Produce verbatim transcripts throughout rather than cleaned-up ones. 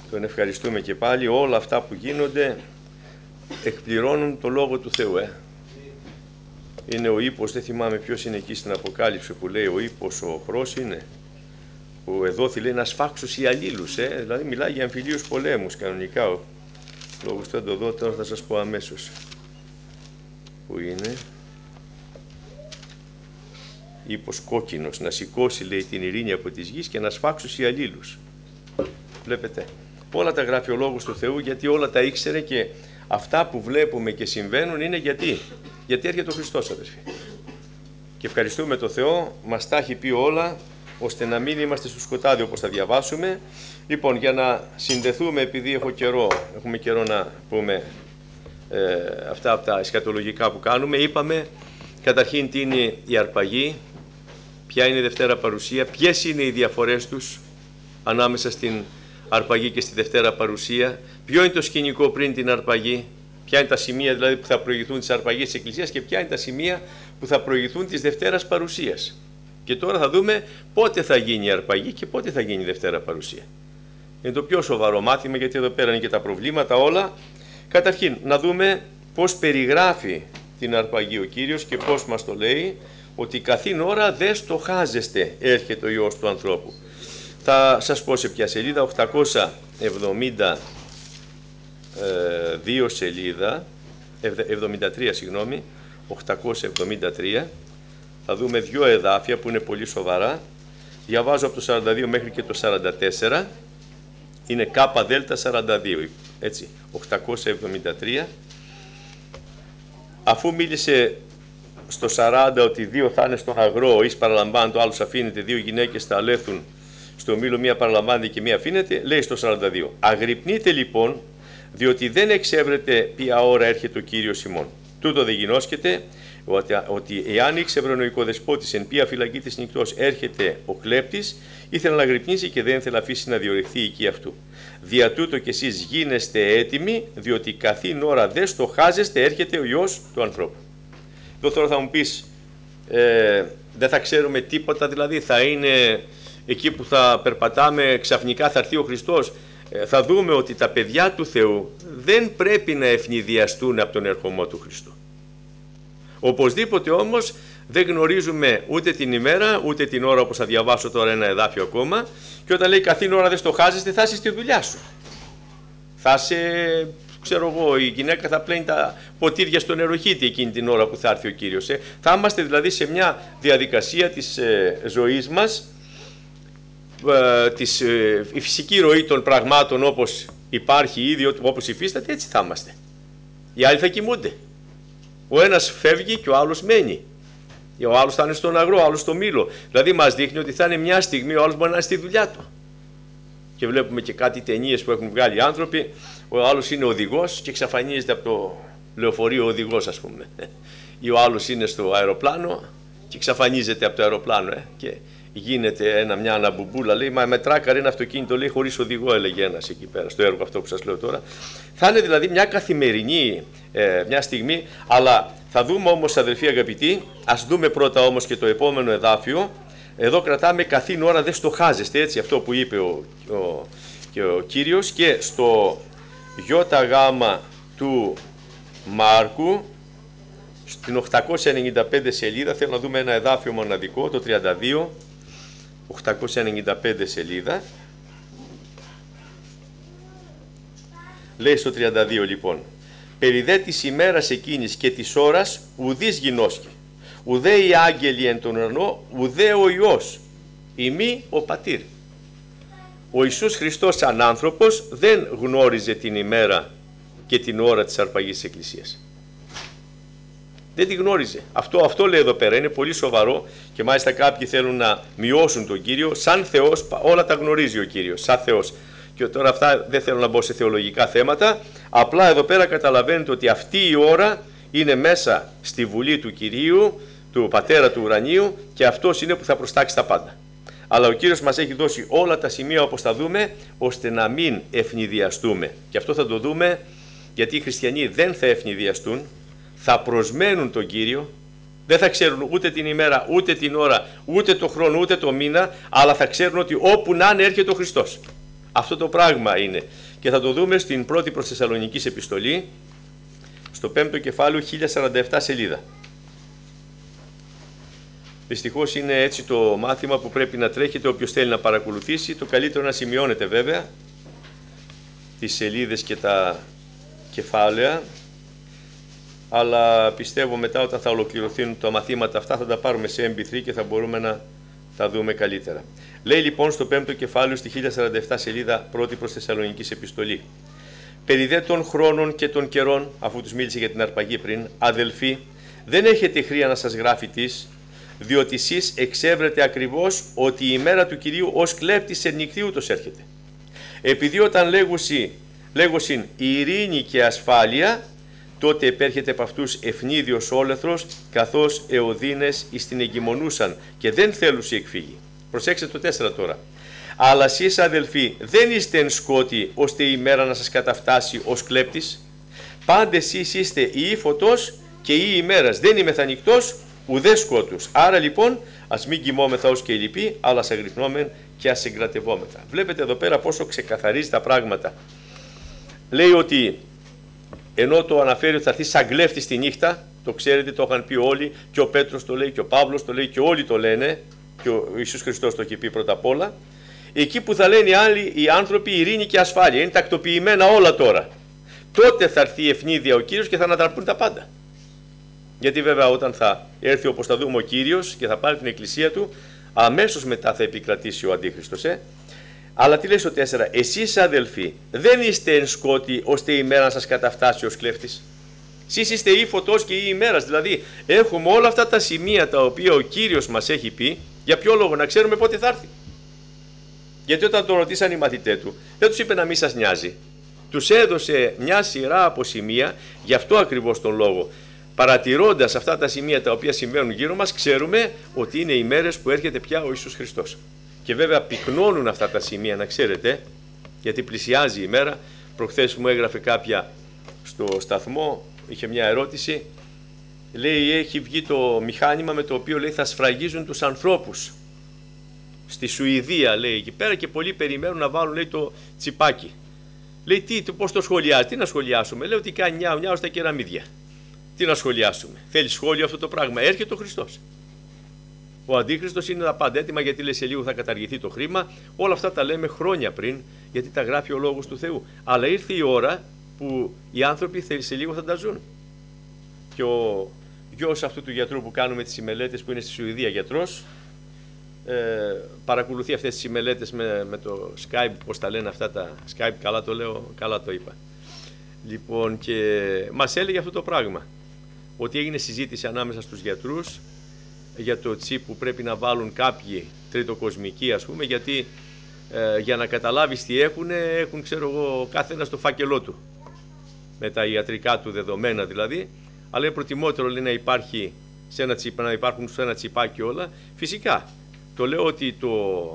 Τον ευχαριστούμε και πάλι. Όλα αυτά που γίνονται εκπληρώνουν το Λόγο του Θεού. Ε. Είναι ο ύπος, δεν θυμάμαι ποιος είναι εκεί στην Αποκάλυψη που λέει ο ύπος ο οχρός είναι, που εδώ λέει να σφάξους οι αλλήλους. Ε. Δηλαδή μιλάει για εμφυλίους πολέμους κανονικά. Ο λόγος θα το δω, τώρα θα σας πω αμέσως. Που είναι ύπος κόκκινος, να σηκώσει λέει την ειρήνη από της γης και να σφάξους οι αλλήλους. Βλέπετε, όλα τα γράφει ο Λόγος του Θεού, γιατί όλα τα ήξερε, και αυτά που βλέπουμε και συμβαίνουν είναι γιατί. Γιατί έρχεται ο Χριστός, αδερφοί. Και ευχαριστούμε τον Θεό, μας τα έχει πει όλα, ώστε να μην είμαστε στο σκοτάδι όπως θα διαβάσουμε. Λοιπόν, για να συνδεθούμε, επειδή έχω καιρό, έχουμε καιρό να πούμε ε, αυτά από τα εσκατολογικά που κάνουμε, είπαμε καταρχήν τι είναι η αρπαγή, ποια είναι η Δευτέρα Παρουσία, ποιες είναι οι διαφορές τους ανάμεσα στην αρπαγή και στη Δευτέρα Παρουσία, ποιο είναι το σκηνικό πριν την αρπαγή, ποια είναι τα σημεία δηλαδή που θα προηγηθούν της αρπαγής της Εκκλησίας και ποια είναι τα σημεία που θα προηγηθούν της Δευτέρας Παρουσίας. Και τώρα θα δούμε πότε θα γίνει η αρπαγή και πότε θα γίνει η Δευτέρα Παρουσία. Είναι το πιο σοβαρό μάθημα, γιατί εδώ πέρα είναι και τα προβλήματα όλα. Καταρχήν να δούμε πώς περιγράφει την αρπαγή ο Κύριος και πώς μας το λέει, ότι καθήν ώρα δεν στοχάζεστε έρχεται ο Υιός του ανθρώπου. Θα σας πω σε ποια σελίδα, οκτακόσια εβδομήντα δύο σελίδα, εβδομήντα τρία συγγνώμη, οκτακόσια εβδομήντα τρία, θα δούμε δύο εδάφια που είναι πολύ σοβαρά. Διαβάζω από το σαράντα δύο μέχρι και το σαράντα τέσσερα, είναι κάπα δέλτα σαράντα δύο, έτσι, οκτακόσια εβδομήντα τρία. Αφού μίλησε στο σαράντα ότι δύο θα είναι στον αγρό, ο εις παραλαμβάνεται, ο άλλος αφήνεται, δύο γυναίκες θα αλέθουν στο μήλο, μία παραλαμβάνεται και μία αφήνεται, λέει στο σαράντα δύο, αγρυπνείτε λοιπόν, διότι δεν εξεύρετε ποια ώρα έρχεται ο Κύριος ημών. Τούτο δεν γινώσκεται, ότι, ότι εάν ήξευρε ο οικοδεσπότης εν ποια φυλακή της νυχτός έρχεται ο κλέπτης, ήθελε να αγρυπνήσει και δεν ήθελε να αφήσει να διορυχθεί η οική αυτού. Δια τούτο κι εσείς γίνεστε έτοιμοι, διότι καθήν ώρα δεν στοχάζεστε έρχεται ο Υιός του ανθρώπου. Εδώ τώρα θα μου πεις, ε, δεν θα ξέρουμε τίποτα, δηλαδή θα είναι εκεί που θα περπατάμε, ξαφνικά θα έρθει ο Χριστός. Ε, θα δούμε ότι τα παιδιά του Θεού δεν πρέπει να ευνηδιαστούν από τον ερχομό του Χριστού. Οπωσδήποτε όμως δεν γνωρίζουμε ούτε την ημέρα ούτε την ώρα, όπως θα διαβάσω τώρα ένα εδάφιο ακόμα, και όταν λέει καθήν ώρα δεν στοχάζεστε, θα είσαι στη δουλειά σου. Θα είσαι, ξέρω εγώ, η γυναίκα θα πλένει τα ποτήρια στο νεροχύτη εκείνη την ώρα που θα έρθει ο Κύριος. Ε. Θα είμαστε δηλαδή σε μια διαδικασία της ε, ζωής μας, ε, της, ε, η φυσική ροή των πραγμάτων όπως υπάρχει ήδη, όπως υφίσταται, έτσι θα είμαστε. Οι άλλοι θα κοιμούνται. Ο ένας φεύγει και ο άλλος μένει. Ο άλλος θα είναι στον αγρό, ο άλλος στο μήλο. Δηλαδή μας δείχνει ότι θα είναι μια στιγμή, ο άλλος μπορεί να είναι στη δουλειά του. Και βλέπουμε και κάτι ταινίες που έχουν βγάλει οι άνθρωποι, ο άλλος είναι οδηγός και εξαφανίζεται από το λεωφορείο ο οδηγός, ας πούμε. Ή ο άλλος είναι στο αεροπλάνο και εξαφανίζεται από το αεροπλάνο. Ε. Και γίνεται ένα, μια αναμπουμπούλα, λέει, μα με τράκαρε ένα αυτοκίνητο, λέει, χωρίς οδηγό, έλεγε ένας εκεί πέρα, στο έργο αυτό που σας λέω τώρα. Θα είναι δηλαδή μια καθημερινή ε, μια στιγμή, αλλά θα δούμε όμως, αδελφοί αγαπητοί, ας δούμε πρώτα όμως και το επόμενο εδάφιο. Εδώ κρατάμε καθήν ώρα δεν στοχάζεστε, έτσι, αυτό που είπε ο, ο, και ο Κύριος, και στο ΙΓ του Μάρκου, στην οκτακόσια ενενήντα πέντε σελίδα, θέλω να δούμε ένα εδάφιο μοναδικό, το τριάντα δύο, οκτακόσια ενενήντα πέντε σελίδα. Λέει στο τριάντα δύο λοιπόν, περί δε της ημέρας εκείνης και της ώρας ουδής γινώσκει, ουδέ οι άγγελοι εν τον ουρανό, ουδέ ο Υιός, ημί ο Πατήρ. Ο Ιησούς Χριστός σαν άνθρωπος δεν γνώριζε την ημέρα και την ώρα της αρπαγής της Εκκλησίας. Δεν τη γνώριζε. Αυτό, αυτό λέει εδώ πέρα, είναι πολύ σοβαρό, και μάλιστα κάποιοι θέλουν να μειώσουν τον Κύριο. Σαν Θεός όλα τα γνωρίζει ο Κύριος, σαν Θεός. Και τώρα αυτά δεν θέλω να μπω σε θεολογικά θέματα, απλά εδώ πέρα καταλαβαίνετε ότι αυτή η ώρα είναι μέσα στη Βουλή του Κυρίου, του Πατέρα του Ουρανίου, και αυτός είναι που θα προστάξει τα πάντα. Αλλά ο Κύριος μας έχει δώσει όλα τα σημεία, όπως θα δούμε, ώστε να μην ευνηδιαστούμε. Και αυτό θα το δούμε, γιατί οι χριστιανοί δεν θα ευνηδιαστούν, θα προσμένουν τον Κύριο, δεν θα ξέρουν ούτε την ημέρα, ούτε την ώρα, ούτε το χρόνο, ούτε το μήνα, αλλά θα ξέρουν ότι όπου να είναι έρχεται ο Χριστός. Αυτό το πράγμα είναι. Και θα το δούμε στην πρώτη προς Θεσσαλονικής επιστολή, στο πέμπτο κεφάλαιο, χίλια σαράντα επτά σελίδα. Δυστυχώς είναι έτσι το μάθημα που πρέπει να τρέχετε όποιος θέλει να παρακολουθήσει. Το καλύτερο να σημειώνετε βέβαια τις σελίδες και τα κεφάλαια, αλλά πιστεύω μετά όταν θα ολοκληρωθούν τα μαθήματα αυτά θα τα πάρουμε σε εμ πι θρι και θα μπορούμε να τα δούμε καλύτερα. Λέει λοιπόν στο πέμπτο κεφάλαιο στη χίλια σαράντα επτά σελίδα, πρώτη προς Θεσσαλονικής επιστολή. Περί δε των χρόνων και των καιρών, αφού τους μίλησε για την αρπαγή πριν, αδελφοί, δεν έχετε χρία να σας γράφει τις, διότι εσείς εξεύρετε ακριβώς ότι η ημέρα του Κυρίου ως κλέπτης σε νυχτή ούτως έρχεται. Επειδή όταν λέγουσι, λέγουσιν ειρήνη και ασφάλεια, τότε επέρχεται από αυτούς ευνίδιος όλεθρος, καθώς εωδίνες εις την εγκυμονούσαν και δεν θέλουσι εκφύγει. Προσέξτε το τέσσερα τώρα. Αλλά εσείς αδελφοί δεν είστε εν σκότη, ώστε η ημέρα να σας καταφτάσει ως κλέπτης. Πάντε εσείς είστε ή φωτός και ή ημέρας, δεν είμαι θανικτός ουδέ σκότους. Άρα λοιπόν ας μην κοιμόμεθα ως και οι λοιποί, αλλά ας αγρυπνόμεν και ας συγκρατευόμεθα. Βλέπετε εδώ πέρα πόσο ξεκαθαρίζει τα πράγματα. Λέει ότι ενώ το αναφέρει ότι θα έρθει σαν κλέφτης τη νύχτα, το ξέρετε, το είχαν πει όλοι, και ο Πέτρος το λέει και ο Παύλος το λέει και όλοι το λένε, και ο Ιησούς Χριστός το έχει πει πρώτα απ' όλα. Εκεί που θα λένε οι άλλοι, οι άνθρωποι, ειρήνη και ασφάλεια, είναι τακτοποιημένα όλα τώρα. Τότε θα έρθει η ευνίδια ο Κύριος και θα ανατραπούν τα πάντα. Γιατί βέβαια όταν θα έρθει, όπως θα δούμε, ο Κύριος και θα πάρει την εκκλησία του, αμέσως μετά θα επικρατήσει ο Αντίχριστος. Ε? Αλλά τι λέει στο τέσσερα, εσείς αδελφοί δεν είστε εν σκότη ώστε η ημέρα να σας καταφτάσει ως κλέφτης. Εσείς είστε ή φωτός και ή ημέρας, δηλαδή έχουμε όλα αυτά τα σημεία τα οποία ο Κύριος μας έχει πει, για ποιο λόγο, να ξέρουμε πότε θα έρθει. Γιατί όταν τον ρωτήσαν οι μαθητές του, δεν τους είπε να μην σας νοιάζει. Τους έδωσε μια σειρά από σημεία, γι' αυτό ακριβώς τον λόγο. Παρατηρώντας αυτά τα σημεία τα οποία συμβαίνουν γύρω μας, ξέρουμε ότι είναι οι μέρες που έρχεται πια ο Ιησούς Χριστός. Και βέβαια πυκνώνουν αυτά τα σημεία, να ξέρετε, γιατί πλησιάζει η μέρα. Προχθές μου έγραφε κάποια στο σταθμό, είχε μια ερώτηση, λέει έχει βγει το μηχάνημα με το οποίο λέει θα σφραγίζουν τους ανθρώπους. Στη Σουηδία λέει εκεί πέρα και πολλοί περιμένουν να βάλουν λέει το τσιπάκι. Λέει τι, πώς το σχολιάζει, τι να σχολιάσουμε, λέει ότι κάνει νιάου νιάου στα κεραμίδια. Τι να σχολιάσουμε, θέλει σχόλιο αυτό το πράγμα, έρχεται ο Χριστός. Ο Αντίχριστος είναι τα πάντα έτοιμα γιατί λέει σε λίγο θα καταργηθεί το χρήμα. Όλα αυτά τα λέμε χρόνια πριν γιατί τα γράφει ο Λόγος του Θεού. Αλλά ήρθε η ώρα που οι άνθρωποι σε λίγο θα τα ζουν. Και ο γιος αυτού του γιατρού που κάνουμε τις ημελέτες που είναι στη Σουηδία γιατρός, ε, παρακολουθεί αυτές τις ημελέτες με, με το Skype, πώς τα λένε αυτά τα Skype, καλά το λέω, καλά το είπα. Λοιπόν, και μας έλεγε αυτό το πράγμα, ότι έγινε συζήτηση ανάμεσα στους γιατρούς για το τσίπ που πρέπει να βάλουν κάποιοι τριτοκοσμικοί, ας πούμε, γιατί ε, για να καταλάβεις τι έχουν, έχουν ξέρω εγώ κάθε ένα στο φάκελό του, με τα ιατρικά του δεδομένα δηλαδή, αλλά είναι προτιμότερο λέει, να, υπάρχει σε ένα τσιπ, να υπάρχουν σε ένα τσιπάκι όλα. Φυσικά, το λέω ότι το,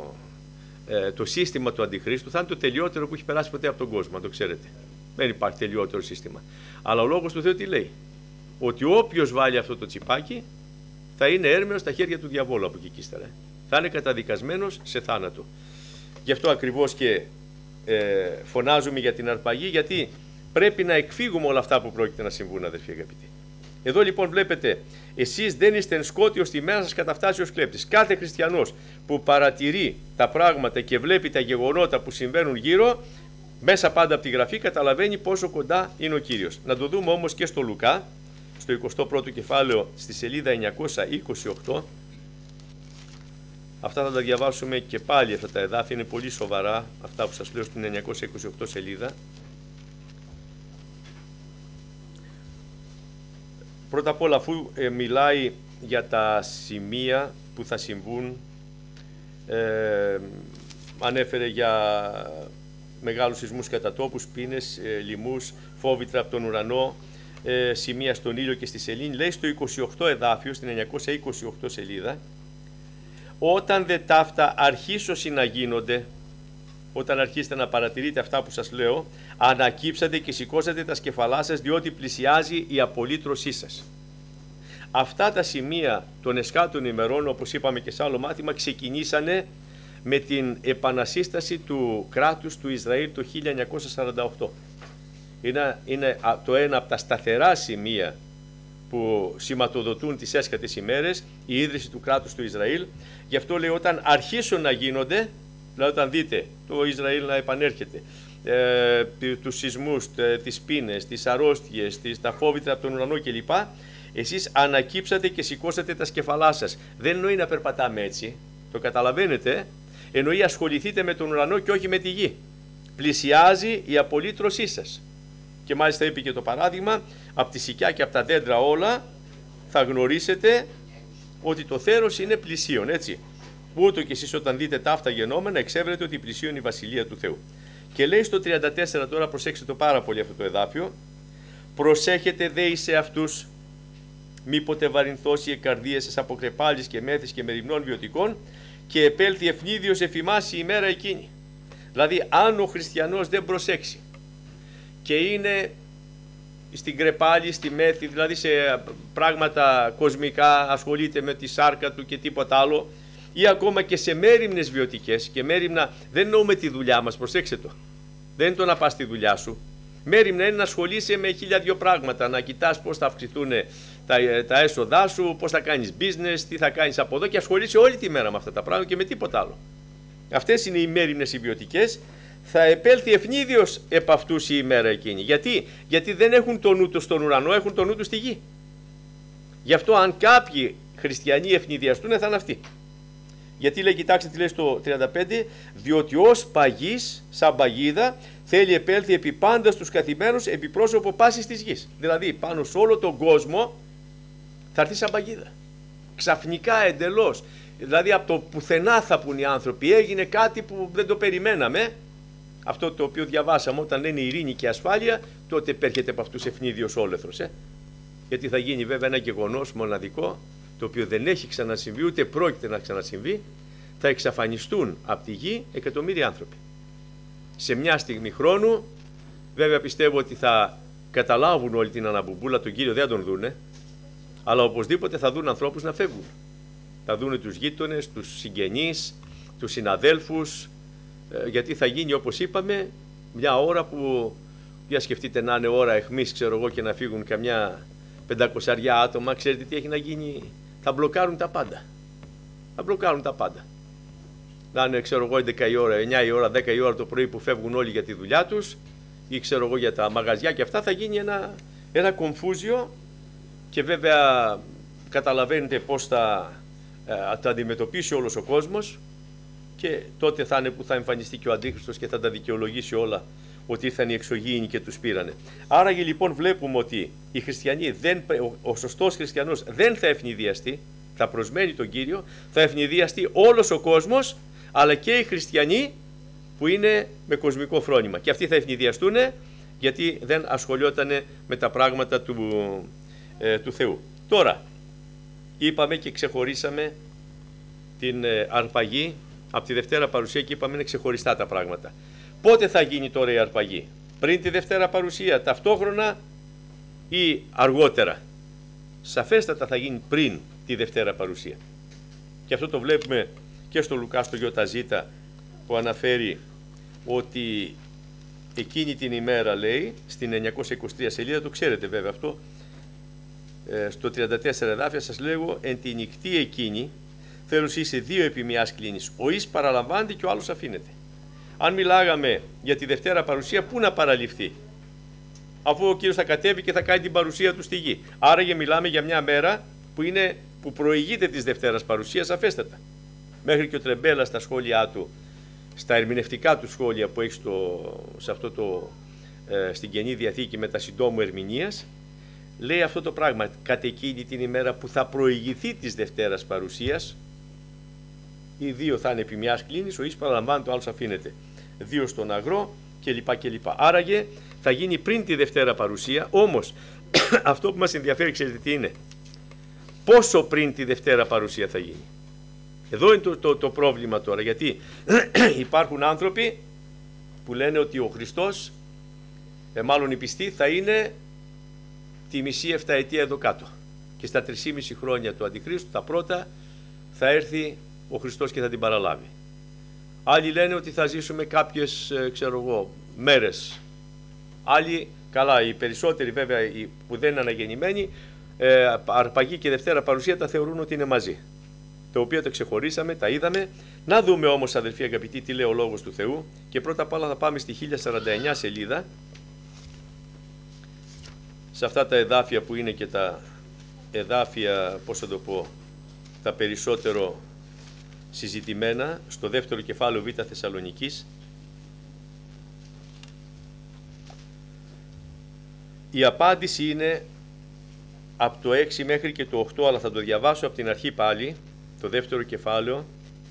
ε, το σύστημα του Αντιχρίστου θα είναι το τελειότερο που έχει περάσει ποτέ από τον κόσμο, το ξέρετε. Δεν υπάρχει τελειότερο σύστημα. Αλλά ο Λόγος του Θεού τι λέει, ότι όποιος βάλει αυτό το τσιπάκι θα είναι έρμεος στα χέρια του διαβόλου από εκεί και ύστερα. Θα είναι καταδικασμένος σε θάνατο. Γι' αυτό ακριβώς και ε, φωνάζουμε για την αρπαγή, γιατί πρέπει να εκφύγουμε όλα αυτά που πρόκειται να συμβούν, αδερφοί αγαπητοί. Εδώ λοιπόν βλέπετε, εσείς δεν είστε εν σκότη ώστε η μέρα σας καταφτάσει ως κλέπτης. Κάθε χριστιανός που παρατηρεί τα πράγματα και βλέπει τα γεγονότα που συμβαίνουν γύρω, μέσα πάντα από τη Γραφή καταλαβαίνει πόσο κοντά είναι ο Κύριος. Να το δούμε όμως και στο Λουκά, στο εικοστό πρώτο κεφάλαιο, στη σελίδα εννιακόσια είκοσι οκτώ. Αυτά θα τα διαβάσουμε και πάλι, αυτά τα εδάφια είναι πολύ σοβαρά, αυτά που σας λέω στην εννιακόσια είκοσι οκτώ σελίδα. Πρώτα απ' όλα, αφού ε, μιλάει για τα σημεία που θα συμβούν, ε, ανέφερε για μεγάλους σεισμούς κατά τόπους, πίνες, ε, λοιμούς, φόβητρα από τον ουρανό, ε, σημεία στον ήλιο και στη σελήνη. Λέει στο είκοσι οκτώ εδάφιο, στην εννιακόσια είκοσι οκτώ σελίδα, όταν δε ταύτα αρχίσωσι να γίνονται, όταν αρχίσετε να παρατηρείτε αυτά που σας λέω, ανακύψατε και σηκώσατε τα σκεφαλά σας, διότι πλησιάζει η απολύτρωσή σας. Αυτά τα σημεία των εσκάτων ημερών, όπως είπαμε και σε άλλο μάθημα, ξεκινήσανε με την επανασύσταση του κράτους του Ισραήλ το χίλια εννιακόσια σαράντα οκτώ. Είναι, είναι το ένα από τα σταθερά σημεία που σηματοδοτούν τις έσχατες ημέρες, η ίδρυση του κράτους του Ισραήλ. Γι' αυτό λέει, όταν αρχίσουν να γίνονται, δηλαδή όταν δείτε το Ισραήλ να επανέρχεται, ε, τους σεισμούς, τις πείνες, τις αρρώστιες, τις, τα φόβητρα από τον ουρανό κλπ, εσείς ανακύψατε και σηκώσατε τα σκεφαλά σας. Δεν εννοεί να περπατάμε έτσι, το καταλαβαίνετε, εννοεί ασχοληθείτε με τον ουρανό και όχι με τη γη. Πλησιάζει η απολύτρωσή σας. Και μάλιστα είπε και το παράδειγμα, από τη σικιά και από τα δέντρα όλα θα γνωρίσετε ότι το θέρος είναι πλησίον, έτσι. Ούτω και εσείς όταν δείτε τα αυτά γενόμενα εξέβρετε ότι πλησίον είναι η Βασιλεία του Θεού. Και λέει στο τριάντα τέσσερα, τώρα προσέξτε το πάρα πολύ αυτό το εδάφιο, προσέχετε δε εις εαυτούς, μήποτε βαρυνθώσει η καρδία σας από κρεπάλης και μέθης και μεριμνών βιωτικών και επέλθει ευνίδιος εφημάς η ημέρα εκείνη. Δηλαδή αν ο χριστιανός δεν προσέξει και είναι στην κρεπάλη, στη μέθη, δηλαδή σε πράγματα κοσμικά, ασχολείται με τη σάρκα του και τίποτα άλλο, ή ακόμα και σε μέριμνες βιωτικές, και μέριμνα δεν εννοούμε τη δουλειά μας, προσέξτε το, δεν είναι το να πας στη δουλειά σου. Μέριμνα είναι να ασχολείσαι με χίλια δυο πράγματα, να κοιτάς πώς θα αυξηθούν τα, τα έσοδά σου, πώς θα κάνεις business, τι θα κάνεις από εδώ, και ασχολείσαι όλη τη μέρα με αυτά τα πράγματα και με τίποτα άλλο. Αυτές είναι οι μέριμνες οι βιωτικές. Θα επέλθει ευνίδιος επ' αυτούς η ημέρα εκείνη. Γιατί? Γιατί δεν έχουν το νου τους στον ουρανό, έχουν το νου τους στη γη. Γι' αυτό αν κάποιοι χριστιανοί ευνηδιαστούν, θα είναι αυτοί. Γιατί λέει, κοιτάξτε τι λέει στο τριάντα πέντε, διότι ως παγής, σαν παγίδα, θέλει επέλθει επί πάντα στους καθημένους επί πρόσωπο πάσης της γης. Δηλαδή πάνω σε όλο τον κόσμο θα έρθει σαν παγίδα. Ξαφνικά, εντελώς. Δηλαδή από το πουθενά θα πουν οι άνθρωποι, έγινε κάτι που δεν το περιμέναμε. Αυτό το οποίο διαβάσαμε, όταν λένε ειρήνη και ασφάλεια, τότε επέρχεται από αυτούς ευνίδιος όλεθρος. Ε? Γιατί θα γίνει βέβαια ένα γεγονός μοναδικό, το οποίο δεν έχει ξανασυμβεί, ούτε πρόκειται να ξανασυμβεί. Θα εξαφανιστούν από τη γη εκατομμύρια άνθρωποι. Σε μια στιγμή χρόνου, βέβαια πιστεύω ότι θα καταλάβουν όλη την αναμπουμπούλα, τον Κύριο δεν θα τον δούνε, αλλά οπωσδήποτε θα δουν ανθρώπους να φεύγουν. Θα δούνε τους γείτονες, τους συγγενείς, τους συναδέλφους, γιατί θα γίνει, όπως είπαμε, μια ώρα που, για σκεφτείτε να είναι ώρα αιχμής, ξέρω εγώ, και να φύγουν καμιά πεντακοσαριά άτομα, ξέρετε τι έχει να γίνει, θα μπλοκάρουν τα πάντα. Θα μπλοκάρουν τα πάντα. Να είναι, ξέρω εγώ, έντεκα η ώρα, εννιά η ώρα, δέκα η ώρα το πρωί που φεύγουν όλοι για τη δουλειά τους, ή ξέρω εγώ για τα μαγαζιά και αυτά, θα γίνει ένα, ένα κομφούζιο, και βέβαια καταλαβαίνετε πώς θα, ε, θα αντιμετωπίσει όλος ο κόσμος. Και τότε θα είναι που θα εμφανιστεί και ο Αντίχριστος και θα τα δικαιολογήσει όλα, ότι ήρθαν οι εξωγήινοι και τους πήρανε. Άραγε λοιπόν βλέπουμε ότι οι χριστιανοί, δεν, ο, ο σωστός χριστιανός δεν θα ευνηδιαστεί, θα προσμένει τον Κύριο, θα ευνηδιαστεί όλος ο κόσμος, αλλά και οι χριστιανοί που είναι με κοσμικό φρόνημα. Και αυτοί θα ευνηδιαστούν γιατί δεν ασχολιόταν με τα πράγματα του, ε, του Θεού. Τώρα, είπαμε και ξεχωρίσαμε την ε, αρπαγή από τη Δευτέρα Παρουσία και είπαμε είναι ξεχωριστά τα πράγματα. Πότε θα γίνει τώρα η αρπαγή? Πριν τη Δευτέρα Παρουσία, ταυτόχρονα ή αργότερα? Σαφέστατα θα γίνει πριν τη Δευτέρα Παρουσία. Και αυτό το βλέπουμε και στο Λουκά στο ΙΖ, που αναφέρει ότι εκείνη την ημέρα, λέει, στην εννιακόσια είκοσι τρία σελίδα, το ξέρετε βέβαια αυτό, στο τριάντα τέσσερα εδάφια σας λέγω, εν τη νυχτή εκείνη, θέλω είσαι δύο επί μιας κλίνης. Ο εις παραλαμβάνεται και ο άλλος αφήνεται. Αν μιλάγαμε για τη Δευτέρα Παρουσία, πού να παραληφθεί? Αφού ο Κύριος θα κατέβει και θα κάνει την παρουσία του στη γη. Άραγε μιλάμε για μια μέρα που, είναι, που προηγείται της Δευτέρας Παρουσίας αφέστατα. Μέχρι και ο Τρεμπέλας στα σχόλιά του, στα ερμηνευτικά του σχόλια που έχει στο, σε αυτό το, ε, στην Καινή Διαθήκη με τα συντόμου ερμηνείας, λέει αυτό το πράγμα. Κατ' εκείνη την ημέρα που θα προηγηθεί της Δευτέρας Παρουσίας, οι δύο θα είναι επί μιας κλίνης, ο εις παραλαμβάνεται, ο άλλος αφήνεται. Δύο στον αγρό κλπ. κλπ. Άραγε θα γίνει πριν τη Δευτέρα Παρουσία, όμως αυτό που μας ενδιαφέρει, ξέρετε τι είναι? Πόσο πριν τη Δευτέρα Παρουσία θα γίνει? Εδώ είναι το, το, το πρόβλημα τώρα, γιατί υπάρχουν άνθρωποι που λένε ότι ο Χριστός, ε, μάλλον οι πιστοί, θα είναι τη μισή εφταετία εδώ κάτω. Και στα τρισήμιση χρόνια του Αντιχρίστου, τα πρώτα, θα έρθει ο Χριστός και θα την παραλάβει. Άλλοι λένε ότι θα ζήσουμε κάποιες, ξέρω εγώ, μέρες. Άλλοι, καλά, οι περισσότεροι βέβαια οι που δεν είναι αναγεννημένοι, ε, αρπαγή και Δευτέρα Παρουσία τα θεωρούν ότι είναι μαζί. Το οποίο τα ξεχωρίσαμε, τα είδαμε. Να δούμε όμως, αδελφοί αγαπητοί, τι λέει ο Λόγος του Θεού. Και πρώτα απ' όλα θα πάμε στη χίλια σαράντα εννιά σελίδα, σε αυτά τα εδάφια που είναι και τα εδάφια, πώς θα το πω, τα περισσότερο συζητημένα, στο δεύτερο κεφάλαιο Β' Θεσσαλονικής. Η απάντηση είναι από το έξι μέχρι και το οκτώ, αλλά θα το διαβάσω από την αρχή πάλι, το δεύτερο κεφάλαιο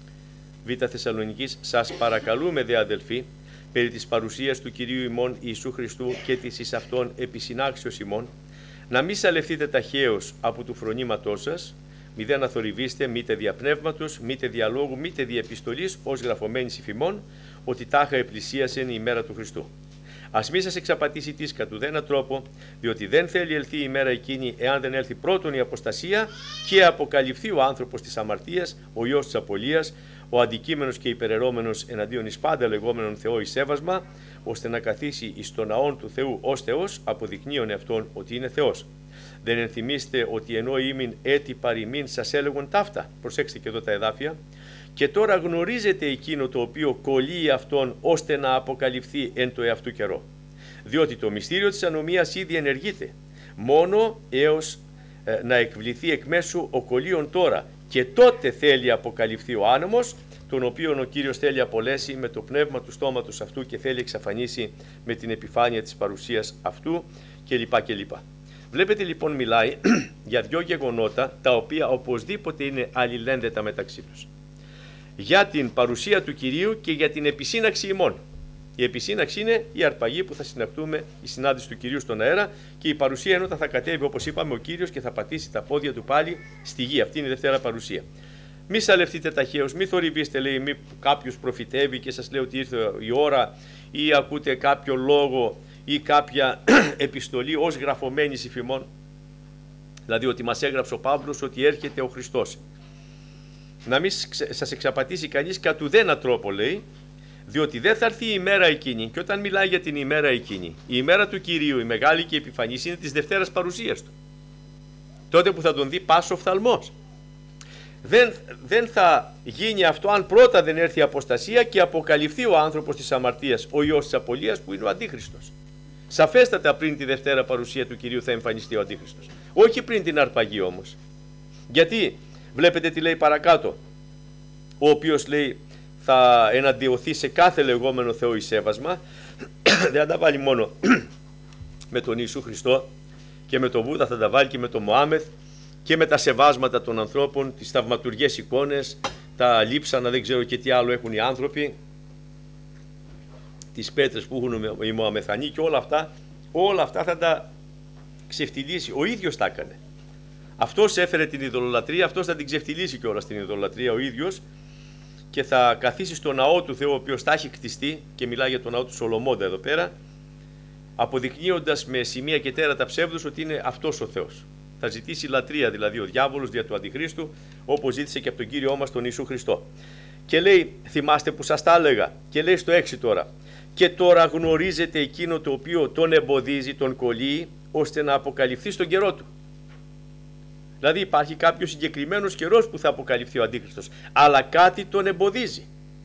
Β' Θεσσαλονικής. Σας παρακαλούμε δε αδελφοί, περί της παρουσίας του Κυρίου ημών Ιησού Χριστού και της εις αυτόν επισυνάξεως ημών, να μη σαλευθείτε ταχαίως από του φρονήματός σας, μη δε αναθορυβήστε μήτε δια πνεύματος, μήτε διαλόγου, μήτε δια επιστολής, ως γραφωμένης υφημών, ότι τάχα επλησίασεν η ημέρα του Χριστού. Ας μη σας εξαπατήσει της κατ' ουδένα τρόπο, διότι δεν θέλει ελθεί η ημέρα εκείνη, εάν δεν έλθει πρώτον η αποστασία και αποκαλυφθεί ο άνθρωπος της αμαρτίας, ο ιός της απολίας, ο αντικείμενος και υπεραιρώμενος εναντίον εις πάντα λεγόμενον Θεό εις σέβασμα, ώστε να καθίσει εις τον ναόν του Θεού ως Θεός, αποδεικνύον εαυτόν ότι είναι Θεός. Δεν ενθυμίστε ότι ενώ ήμην έτη παροιμήν σας έλεγον ταύτα. Προσέξτε και εδώ τα εδάφια. Και τώρα γνωρίζετε εκείνο το οποίο κολλεί αυτόν, ώστε να αποκαλυφθεί εν το εαυτού καιρό. Διότι το μυστήριο της ανομίας ήδη ενεργείται, μόνο έως ε, να εκβληθεί εκ μέσου ο κολλίον τώρα. Και τότε θέλει αποκαλυφθεί ο άνομος, τον οποίον ο Κύριος θέλει απολέσει με το πνεύμα του στόματος αυτού και θέλει εξαφανίσει με την επιφάνεια της παρουσίας αυτού κλπ. κλπ. Βλέπετε λοιπόν μιλάει για δυο γεγονότα τα οποία οπωσδήποτε είναι αλληλένδετα μεταξύ τους. Για την παρουσία του Κυρίου και για την επισύναξη ημών. Η επισύναξη είναι η αρπαγή που θα συναχτούμε, η συνάντηση του Κυρίου στον αέρα, και η παρουσία είναι όταν θα κατέβει, όπως είπαμε, ο Κύριος και θα πατήσει τα πόδια του πάλι στη γη. Αυτή είναι η Δευτέρα Παρουσία. Μη σαλευτείτε ταχαίως, μη θορυβήστε, λέει, μη κάποιος προφητεύει και σας λέει ότι ήρθε η ώρα, ή ακούτε κάποιο λόγο ή κάποια επιστολή ως γραφωμένης υφημών. Δηλαδή ότι μας έγραψε ο Παύλος ότι έρχεται ο Χριστός. Να μην σας εξαπατήσει κανείς κατ' ουδένα τρόπο, λέει, διότι δεν θα έρθει η ημέρα εκείνη. Και όταν μιλάει για την ημέρα εκείνη, η ημέρα του Κυρίου, η μεγάλη και η επιφανής, είναι της Δευτέρας Παρουσίας του. Τότε που θα τον δει πάσο οφθαλμός. Δεν, δεν θα γίνει αυτό αν πρώτα δεν έρθει η αποστασία και αποκαλυφθεί ο άνθρωπος της αμαρτίας, ο ιός της απολίας, που είναι ο Αντίχριστος. Σαφέστατα πριν τη Δευτέρα Παρουσία του Κυρίου θα εμφανιστεί ο Αντίχριστος. Όχι πριν την αρπαγή όμως. Γιατί, βλέπετε τι λέει παρακάτω, ο οποίος λέει θα εναντιωθεί σε κάθε λεγόμενο Θεό εις σέβασμα. Δεν θα τα βάλει μόνο με τον Ιησού Χριστό και με τον Βούδα, θα τα βάλει και με τον Μωάμεθ και με τα σεβάσματα των ανθρώπων, τις θαυματουργές εικόνες, τα λείψανα, δεν ξέρω και τι άλλο έχουν οι άνθρωποι, τις πέτρες που έχουν οι Μωαμεθανοί και όλα αυτά, όλα αυτά θα τα ξεφτυλίσει. Ο ίδιος τα έκανε. Αυτός έφερε την ειδωλολατρία, αυτός θα την ξεφτυλίσει κιόλας την ειδωλολατρία ο ίδιος και θα καθίσει στο ναό του Θεού, ο οποίος θα έχει κτιστεί, και μιλάει για τον ναό του Σολομώντα εδώ πέρα, αποδεικνύοντας με σημεία και τέρατα ψεύδους ότι είναι αυτός ο Θεός. Θα ζητήσει λατρεία δηλαδή ο διάβολος δια του Αντιχρίστου, όπως ζήτησε και από τον Κύριό μας τον Ιησού Χριστό. Και λέει, θυμάστε που σας τα έλεγα, και λέει στο έξι τώρα, και τώρα γνωρίζετε εκείνο το οποίο τον εμποδίζει, τον κολλεί, ώστε να αποκαλυφθεί στον καιρό του. Δηλαδή υπάρχει κάποιος συγκεκριμένος καιρός που θα αποκαλυφθεί ο Αντίχριστος, αλλά κάτι τον εμποδίζει.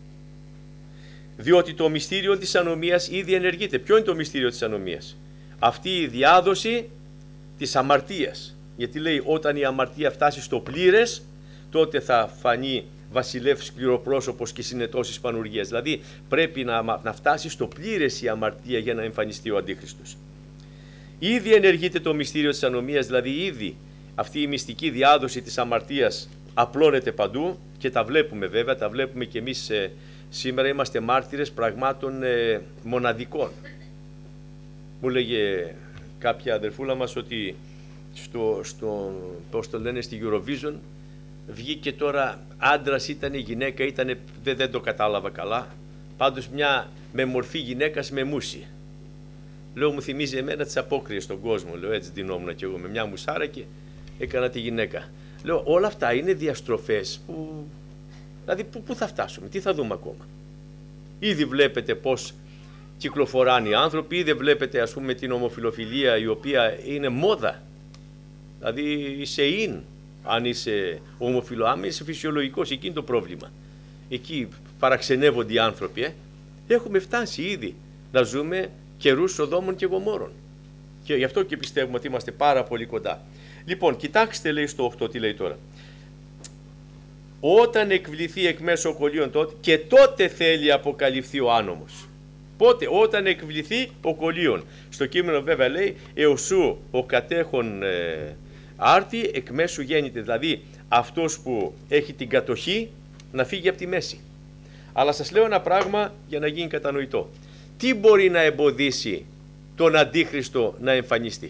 Διότι το μυστήριο της ανομίας ήδη ενεργείται. Ποιο είναι το μυστήριο της ανομίας? Αυτή η διάδοση της αμαρτίας. Γιατί λέει όταν η αμαρτία φτάσει στο πλήρες, τότε θα φανεί βασιλεύς σκληροπρόσωπος και συνετός εις πανουργίας. Δηλαδή πρέπει να, να φτάσει στο πλήρες η αμαρτία για να εμφανιστεί ο Αντίχριστος. Ήδη ενεργείται το μυστήριο της ανομίας, δηλαδή ήδη αυτή η μυστική διάδοση της αμαρτίας απλώνεται παντού και τα βλέπουμε βέβαια, τα βλέπουμε και εμείς ε, σήμερα είμαστε μάρτυρες πραγμάτων ε, μοναδικών. Μου λέγε κάποια αδερφούλα μας ότι στο, στο, πώς το λένε, στη Eurovision βγήκε τώρα άντρας ήτανε, γυναίκα ήτανε, δεν, δεν το κατάλαβα καλά, πάντως μια με μορφή γυναίκας με μουσι. Λέω, μου θυμίζει εμένα τις απόκριες στον κόσμο, λέω, έτσι ντυνόμουν και εγώ με μια μουσάρα και έκανα τη γυναίκα. Λέω, όλα αυτά είναι διαστροφές που, δηλαδή πού, πού θα φτάσουμε, τι θα δούμε ακόμα. Ήδη βλέπετε πώς κυκλοφοράνε οι άνθρωποι, ήδη βλέπετε ας πούμε την ομοφιλοφιλία η οποία είναι μόδα. Δηλαδή είσαι in, αν είσαι ομοφιλό, άμα είσαι φυσιολογικός, εκεί είναι το πρόβλημα. Εκεί παραξενεύονται οι άνθρωποι. Ε. Έχουμε φτάσει ήδη να ζούμε καιρούς Σοδόμων και Γομόρων. Και γι' αυτό και πιστεύουμε ότι είμαστε πάρα πολύ κοντά. Λοιπόν, κοιτάξτε, λέει στο οκτώ, τι λέει τώρα. Όταν εκβληθεί εκ μέσω κολλίων τότε, και τότε θέλει αποκαλυφθεί ο άνομος. Πότε? Όταν εκβληθεί ο κολλίων. Στο κείμενο βέβαια λέει εωσού ο κατέχον ε, άρτη εκ μέσου γέννηται. Δηλαδή αυτός που έχει την κατοχή να φύγει από τη μέση. Αλλά σας λέω ένα πράγμα για να γίνει κατανοητό. Τι μπορεί να εμποδίσει τον Αντίχριστο να εμφανιστεί?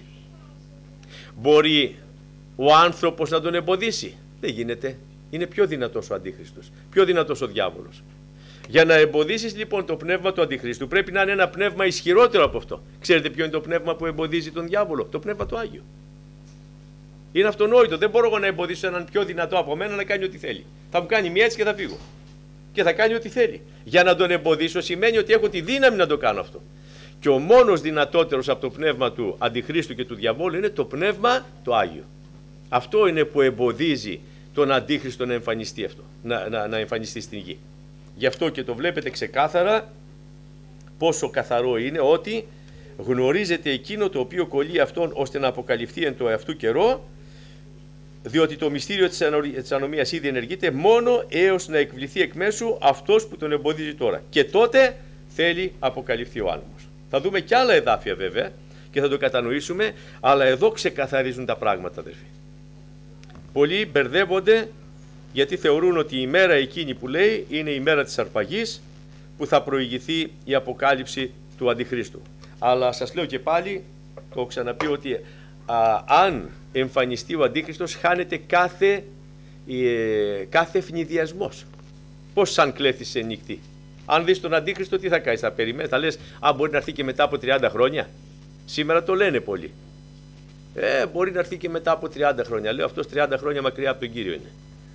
Μπορεί ο άνθρωπος να τον εμποδίσει? Δεν γίνεται. Είναι πιο δυνατός ο Αντίχριστος, πιο δυνατός ο διάβολος. Για να εμποδίσεις λοιπόν το πνεύμα του Αντιχρίστου πρέπει να είναι ένα πνεύμα ισχυρότερο από αυτό. Ξέρετε ποιο είναι το πνεύμα που εμποδίζει τον διάβολο? Το πνεύμα του Άγιο. Είναι αυτονόητο. Δεν μπορώ εγώ να εμποδίσω έναν πιο δυνατό από μένα να κάνει ό,τι θέλει. Θα μου κάνει μία έτσι και θα φύγω. Και θα κάνει ό,τι θέλει. Για να τον εμποδίσω σημαίνει ότι έχω τη δύναμη να το κάνω αυτό. Και ο μόνος δυνατότερος από το πνεύμα του Αντιχρίστου και του διαβόλου είναι το πνεύμα το Άγιο. Αυτό είναι που εμποδίζει τον Αντίχριστο να εμφανιστεί αυτό, να, να, να εμφανιστεί στην γη. Γι' αυτό και το βλέπετε ξεκάθαρα πόσο καθαρό είναι ότι γνωρίζετε εκείνο το οποίο κολλεί αυτόν ώστε να αποκαλυφθεί εν το εαυτού καιρό, διότι το μυστήριο της ανομίας ήδη ενεργείται μόνο έως να εκβληθεί εκ μέσου αυτός που τον εμποδίζει τώρα. Και τότε θέλει αποκαλυφθεί ο άνομος. Θα δούμε και άλλα εδάφια βέβαια και θα το κατανοήσουμε, αλλά εδώ ξεκαθαρίζουν τα πράγματα, αδερφοί. Πολλοί μπερδεύονται γιατί θεωρούν ότι η μέρα εκείνη που λέει είναι η μέρα της αρπαγής που θα προηγηθεί η αποκάλυψη του Αντιχρίστου. Αλλά σας λέω και πάλι, το έχω ξαναπεί, ότι α, αν εμφανιστεί ο Αντίχριστος χάνεται κάθε, ε, κάθε ευνηδιασμός. Πώς σαν κλέφτης σε νύχτη? Αν δεις τον Αντίχριστο τι θα κάνεις? Θα περιμένεις, θα λες α, μπορεί να έρθει και μετά από τριάντα χρόνια. Σήμερα το λένε πολλοί. Ε, μπορεί να έρθει και μετά από τριάντα χρόνια. Λέω αυτός τριάντα χρόνια μακριά από τον Κύριο είναι.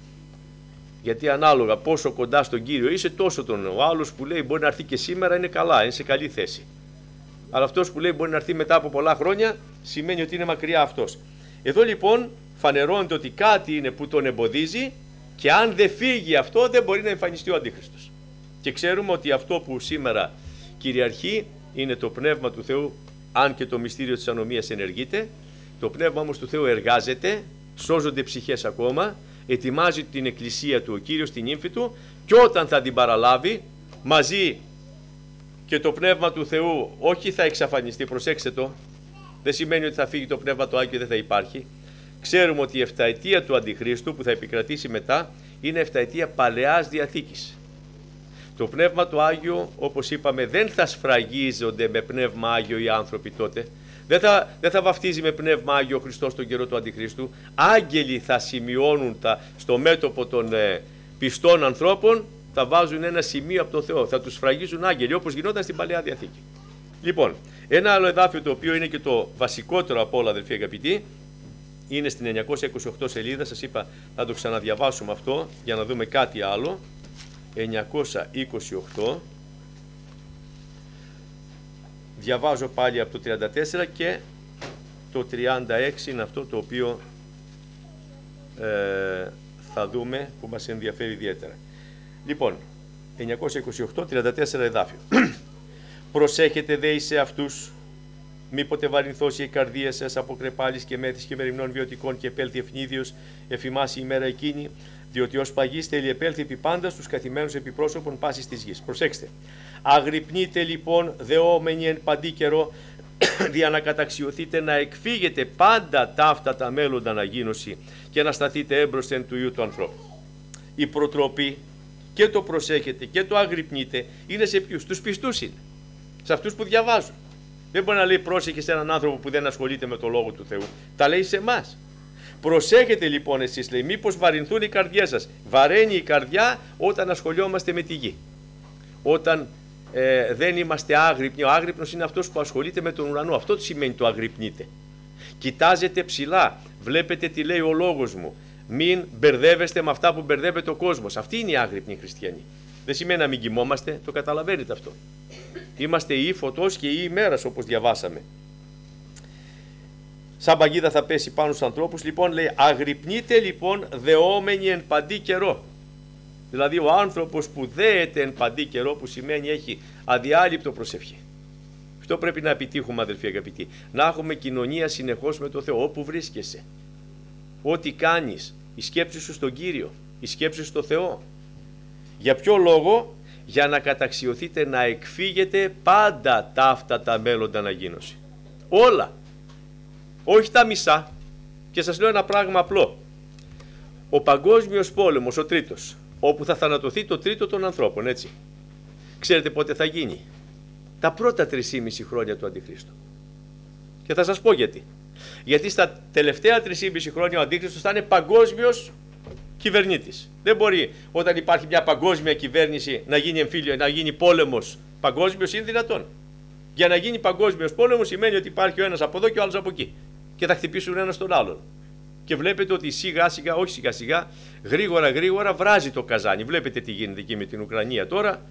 Γιατί ανάλογα πόσο κοντά στον Κύριο είσαι, τόσο τον. Ο άλλος που λέει μπορεί να έρθει και σήμερα είναι καλά, είναι σε καλή θέση. Αλλά αυτός που λέει μπορεί να έρθει μετά από πολλά χρόνια σημαίνει ότι είναι μακριά αυτός. Εδώ λοιπόν φανερώνεται ότι κάτι είναι που τον εμποδίζει και αν δεν φύγει αυτό δεν μπορεί να εμφανιστεί ο Αντίχριστος. Και ξέρουμε ότι αυτό που σήμερα κυριαρχεί είναι το Πνεύμα του Θεού, αν και το μυστήριο της ανομίας ενεργείται. Το Πνεύμα όμως του Θεού εργάζεται, σώζονται ψυχές ακόμα, ετοιμάζει την εκκλησία του ο Κύριος, την ύμφη του, και όταν θα την παραλάβει μαζί και το Πνεύμα του Θεού όχι θα εξαφανιστεί, προσέξτε το, δεν σημαίνει ότι θα φύγει το Πνεύμα το Άγιο και δεν θα υπάρχει. Ξέρουμε ότι η εφταετία του Αντιχρίστου που θα επικρατήσει μετά είναι εφταετία Παλαιάς Διαθήκης. Το Πνεύμα το Άγιο, όπως είπαμε, δεν θα σφραγίζονται με Πνεύμα Άγιο οι άνθρωποι τότε. Δεν θα, δεν θα βαφτίζει με Πνεύμα Άγιο ο Χριστός τον καιρό του Αντιχρίστου. Άγγελοι θα σημειώνουν τα, στο μέτωπο των ε, πιστών ανθρώπων, θα βάζουν ένα σημείο από τον Θεό. Θα τους σφραγίζουν άγγελοι, όπως γινόταν στην Παλαιά Διαθήκη. Λοιπόν, ένα άλλο εδάφιο το οποίο είναι και το βασικότερο από όλα, αδελφοί αγαπητοί, είναι στην εννιακόσια είκοσι οκτώ σελίδα. Σας είπα θα το ξαναδιαβάσουμε αυτό για να δούμε κάτι άλλο. εννιακόσια είκοσι οκτώ. Διαβάζω πάλι από το τριάντα τέσσερα και το τριάντα έξι είναι αυτό το οποίο ε, θα δούμε που μας ενδιαφέρει ιδιαίτερα. Λοιπόν, εννιακόσια είκοσι οκτώ, τριάντα τέσσερα εδάφιο. Προσέχετε δε εις αυτούς, μήποτε βαρυνθώσει η καρδία σας από κρεπάλης και μέθης και μεριμνών βιωτικών και επέλθει ευνίδιος εφημάσει η ημέρα εκείνη, διότι ως παγής θέλει επέλθει επί πάντα στους καθημένους επιπρόσωπων πάσης της γης. Προσέξτε. Αγρυπνείτε λοιπόν δεόμενοι εν παντή καιρό, δια να καταξιωθείτε να εκφύγετε πάντα ταύτα τα μέλλοντα αναγίνωση και να σταθείτε έμπροσθεν του Υιού του ανθρώπου. Η προτροπή και το προσέχετε και το αγρυπνείτε είναι σε ποιους? Τους πιστούς είναι. Σε αυτούς που διαβάζουν. Δεν μπορεί να λέει πρόσεχε σε έναν άνθρωπο που δεν ασχολείται με το Λόγο του Θεού. Τα λέει σε εμάς. Προσέχετε λοιπόν εσείς, λέει, μήπως βαρυνθούν οι καρδιές σας. Βαραίνει η καρδιά όταν ασχολιόμαστε με τη γη. Όταν ε, δεν είμαστε άγρυπνοι. Ο άγρυπνος είναι αυτός που ασχολείται με τον ουρανό. Αυτό τι σημαίνει το αγρυπνείτε. Κοιτάζετε ψηλά. Βλέπετε τι λέει ο Λόγος μου. Μην μπερδεύεστε με αυτά που μπερδεύεται ο κόσμος. Αυτή είναι η άγρυπνη χριστιανή. Δεν σημαίνει να μην κοιμόμαστε, το καταλαβαίνετε αυτό. Είμαστε ή φωτός και ή ημέρας, όπως διαβάσαμε. Σαν παγίδα θα πέσει πάνω στους ανθρώπους. Λοιπόν, λέει, αγρυπνείτε λοιπόν δεόμενοι εν παντή καιρό. Δηλαδή ο άνθρωπος που δέεται εν παντή καιρό, που σημαίνει έχει αδιάλειπτο προσευχή. Αυτό πρέπει να επιτύχουμε, αδελφοί αγαπητοί. Να έχουμε κοινωνία συνεχώς με το Θεό, όπου βρίσκεσαι. Ό,τι κάνεις, η σκέψη σου στον Κύριο, η σκέψη στο Θεό. Για ποιο λόγο? Για να καταξιωθείτε, να εκφύγετε πάντα ταύτα τα μέλλοντα αναγίνωση. Όλα. Όχι τα μισά. Και σας λέω ένα πράγμα απλό. Ο παγκόσμιος πόλεμος, ο τρίτος, όπου θα θανατωθεί το τρίτο των ανθρώπων, έτσι. Ξέρετε πότε θα γίνει? Τα πρώτα τρισήμιση χρόνια του Αντιχρίστου. Και θα σας πω γιατί. Γιατί στα τελευταία τρισήμιση χρόνια ο Αντίχριστος θα είναι παγκόσμιος κυβερνήτης. Δεν μπορεί όταν υπάρχει μια παγκόσμια κυβέρνηση να γίνει εμφύλιο, να γίνει πόλεμος παγκόσμιος, είναι δυνατόν. Για να γίνει παγκόσμιος πόλεμος σημαίνει ότι υπάρχει ο ένας από εδώ και ο άλλος από εκεί. Και θα χτυπήσουν ένας τον άλλον. Και βλέπετε ότι σιγά σιγά, όχι σιγά σιγά, γρήγορα γρήγορα βράζει το καζάνι. Βλέπετε τι γίνεται εκεί με την Ουκρανία τώρα,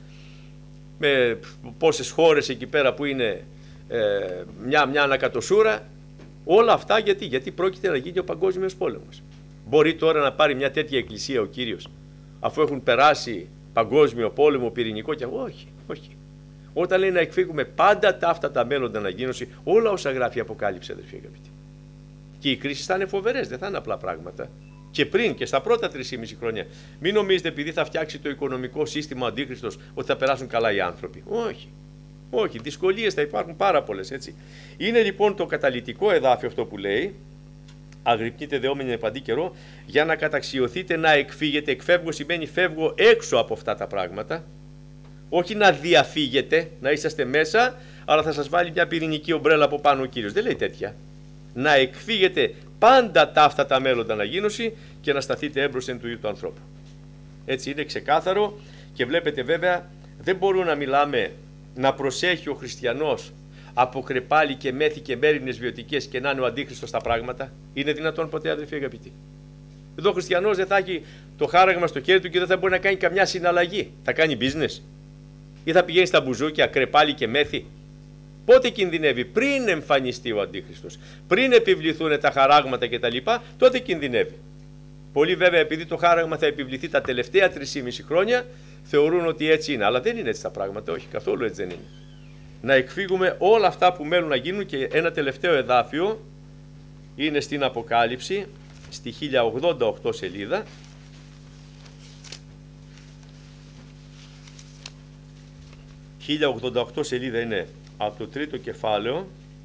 με πόσες χώρες εκεί πέρα που είναι ε, μια, μια ανακατοσούρα. Όλα αυτά γιατί, γιατί πρόκειται να γίνει ο παγκόσμιος πόλεμος. Μπορεί τώρα να πάρει μια τέτοια εκκλησία ο Κύριος, αφού έχουν περάσει παγκόσμιο πόλεμο, πυρηνικό και όχι, όχι. Όταν λέει να εκφύγουμε πάντα τα αυτά τα μέλλοντα αναγίνωση, όλα όσα γράφει η Αποκάλυψη, αδελφοί αγαπητοί. Και οι κρίσεις θα είναι φοβερές, δεν θα είναι απλά πράγματα. Και πριν και στα πρώτα τρεισήμιση χρόνια, μην νομίζετε επειδή θα φτιάξει το οικονομικό σύστημα ο Αντίχριστος ότι θα περάσουν καλά οι άνθρωποι. Όχι. Όχι, δυσκολίες θα υπάρχουν πάρα πολλές, έτσι. Είναι λοιπόν το καταλυτικό εδάφιο αυτό που λέει, αγρυπνείτε δεόμενοι εν παντή καιρό, για να καταξιωθείτε, να εκφύγετε. Εκφεύγω σημαίνει φεύγω έξω από αυτά τα πράγματα. Όχι να διαφύγετε, να είσαστε μέσα, αλλά θα σας βάλει μια πυρηνική ομπρέλα από πάνω ο Κύριος. Δεν λέει τέτοια. Να εκφύγετε πάντα τα αυτά τα μέλλοντα αναγίνωση και να σταθείτε έμπροσθεν του ίδιου του ανθρώπου. Έτσι είναι ξεκάθαρο και βλέπετε βέβαια δεν μπορούμε να μιλάμε, να προσέχει ο χριστιανός από κρεπάλι και μέθη και μέριμνες βιωτικές και να είναι ο Αντίχριστος στα πράγματα. Είναι δυνατόν ποτέ, αδελφοί αγαπητοί? Εδώ ο χριστιανός δεν θα έχει το χάραγμα στο χέρι του και δεν θα μπορεί να κάνει καμιά συναλλαγή. Θα κάνει business ή θα πηγαίνει στα μπουζούκια, κρεπάλι και μέθη? Πότε κινδυνεύει? Πριν εμφανιστεί ο Αντίχριστος, πριν επιβληθούν τα χαράγματα κτλ., τότε κινδυνεύει. Πολλοί βέβαια, επειδή το χάραγμα θα επιβληθεί τα τελευταία τρεισήμιση χρόνια, θεωρούν ότι έτσι είναι. Αλλά δεν είναι έτσι τα πράγματα, όχι, καθόλου έτσι δεν είναι. Να εκφύγουμε όλα αυτά που μένουν να γίνουν. Και ένα τελευταίο εδάφιο είναι στην Αποκάλυψη, στη χίλια ογδόντα οκτώ σελίδα. χίλια ογδόντα οκτώ σελίδα είναι από το τρίτο κεφάλαιο.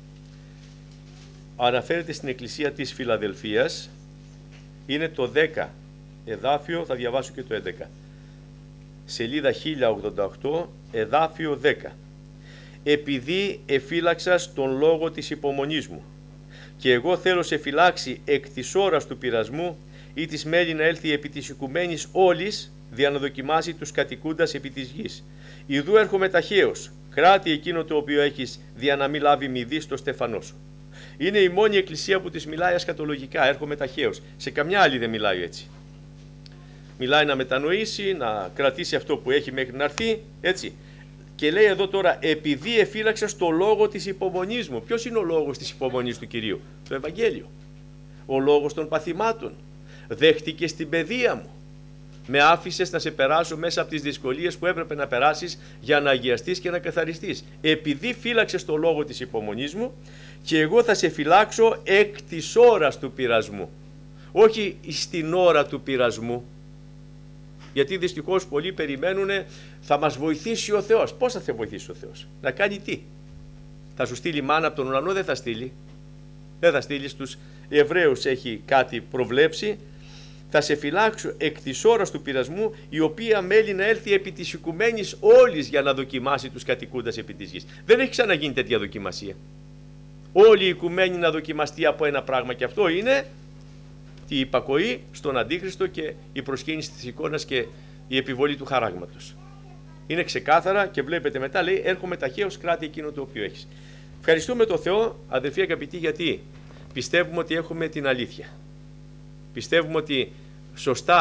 Αναφέρεται στην εκκλησία της Φιλαδελφίας. Είναι το δέκα εδάφιο, θα διαβάσω και το έντεκα. Σελίδα χίλια ογδόντα οκτώ, εδάφιο δέκα. Επειδή εφύλαξας τον λόγο της υπομονής μου, και εγώ θέλω σε φυλάξει εκ της ώρας του πειρασμού, ή της μέλη να έλθει επί της οικουμένης όλης, δια να δοκιμάσει τους κατοικούντας επί της γης. Ιδού έρχομαι ταχαίως, κράτη εκείνο το οποίο έχεις, δια να μην λάβει μηδή στο στέφανό σου. Είναι η μόνη εκκλησία που της μιλάει ασκατολογικά, έρχομαι ταχαίως. Σε καμιά άλλη δεν μιλάει έτσι. Μιλάει να μετανοήσει, να κρατήσει αυτό που έχει μέχρι να έρθει, έτσι. Και λέει εδώ τώρα, επειδή εφύλαξα το λόγο της υπομονής μου. Ποιος είναι ο λόγος της υπομονής του Κυρίου? Το Ευαγγέλιο. Ο λόγος των παθημάτων. Δέχτηκες την παιδεία μου. Με άφησες να σε περάσω μέσα από τις δυσκολίες που έπρεπε να περάσεις για να αγιαστείς και να καθαριστείς. Επειδή φύλαξες το λόγο της υπομονής μου, και εγώ θα σε φυλάξω εκ της ώρας του πειρασμού. Όχι στην ώρα του πειρασμού. Γιατί δυστυχώς πολλοί περιμένουν θα μας βοηθήσει ο Θεός. Πώς θα σε βοηθήσει ο Θεός? Να κάνει τι? Θα σου στείλει μάνα από τον ουρανό? Δεν θα στείλει. Δεν θα στείλει. Στους Εβραίους έχει κάτι προβλέψει. Θα σε φυλάξω εκ της ώρας του πειρασμού, η οποία μέλει να έλθει επί της οικουμένης όλης για να δοκιμάσει τους κατοικούντας επί της γης. Δεν έχει ξαναγίνει τέτοια δοκιμασία. Όλη η οικουμένη να δοκιμαστεί από ένα πράγμα, και αυτό είναι η υπακοή στον Αντίχριστο και η προσκύνηση της εικόνας και η επιβολή του χαράγματος. Είναι ξεκάθαρα και βλέπετε μετά λέει έρχομαι ταχαίως, κράτη εκείνο το οποίο έχεις. Ευχαριστούμε τον Θεό, αδελφοί αγαπητοί, γιατί πιστεύουμε ότι έχουμε την αλήθεια. Πιστεύουμε ότι σωστά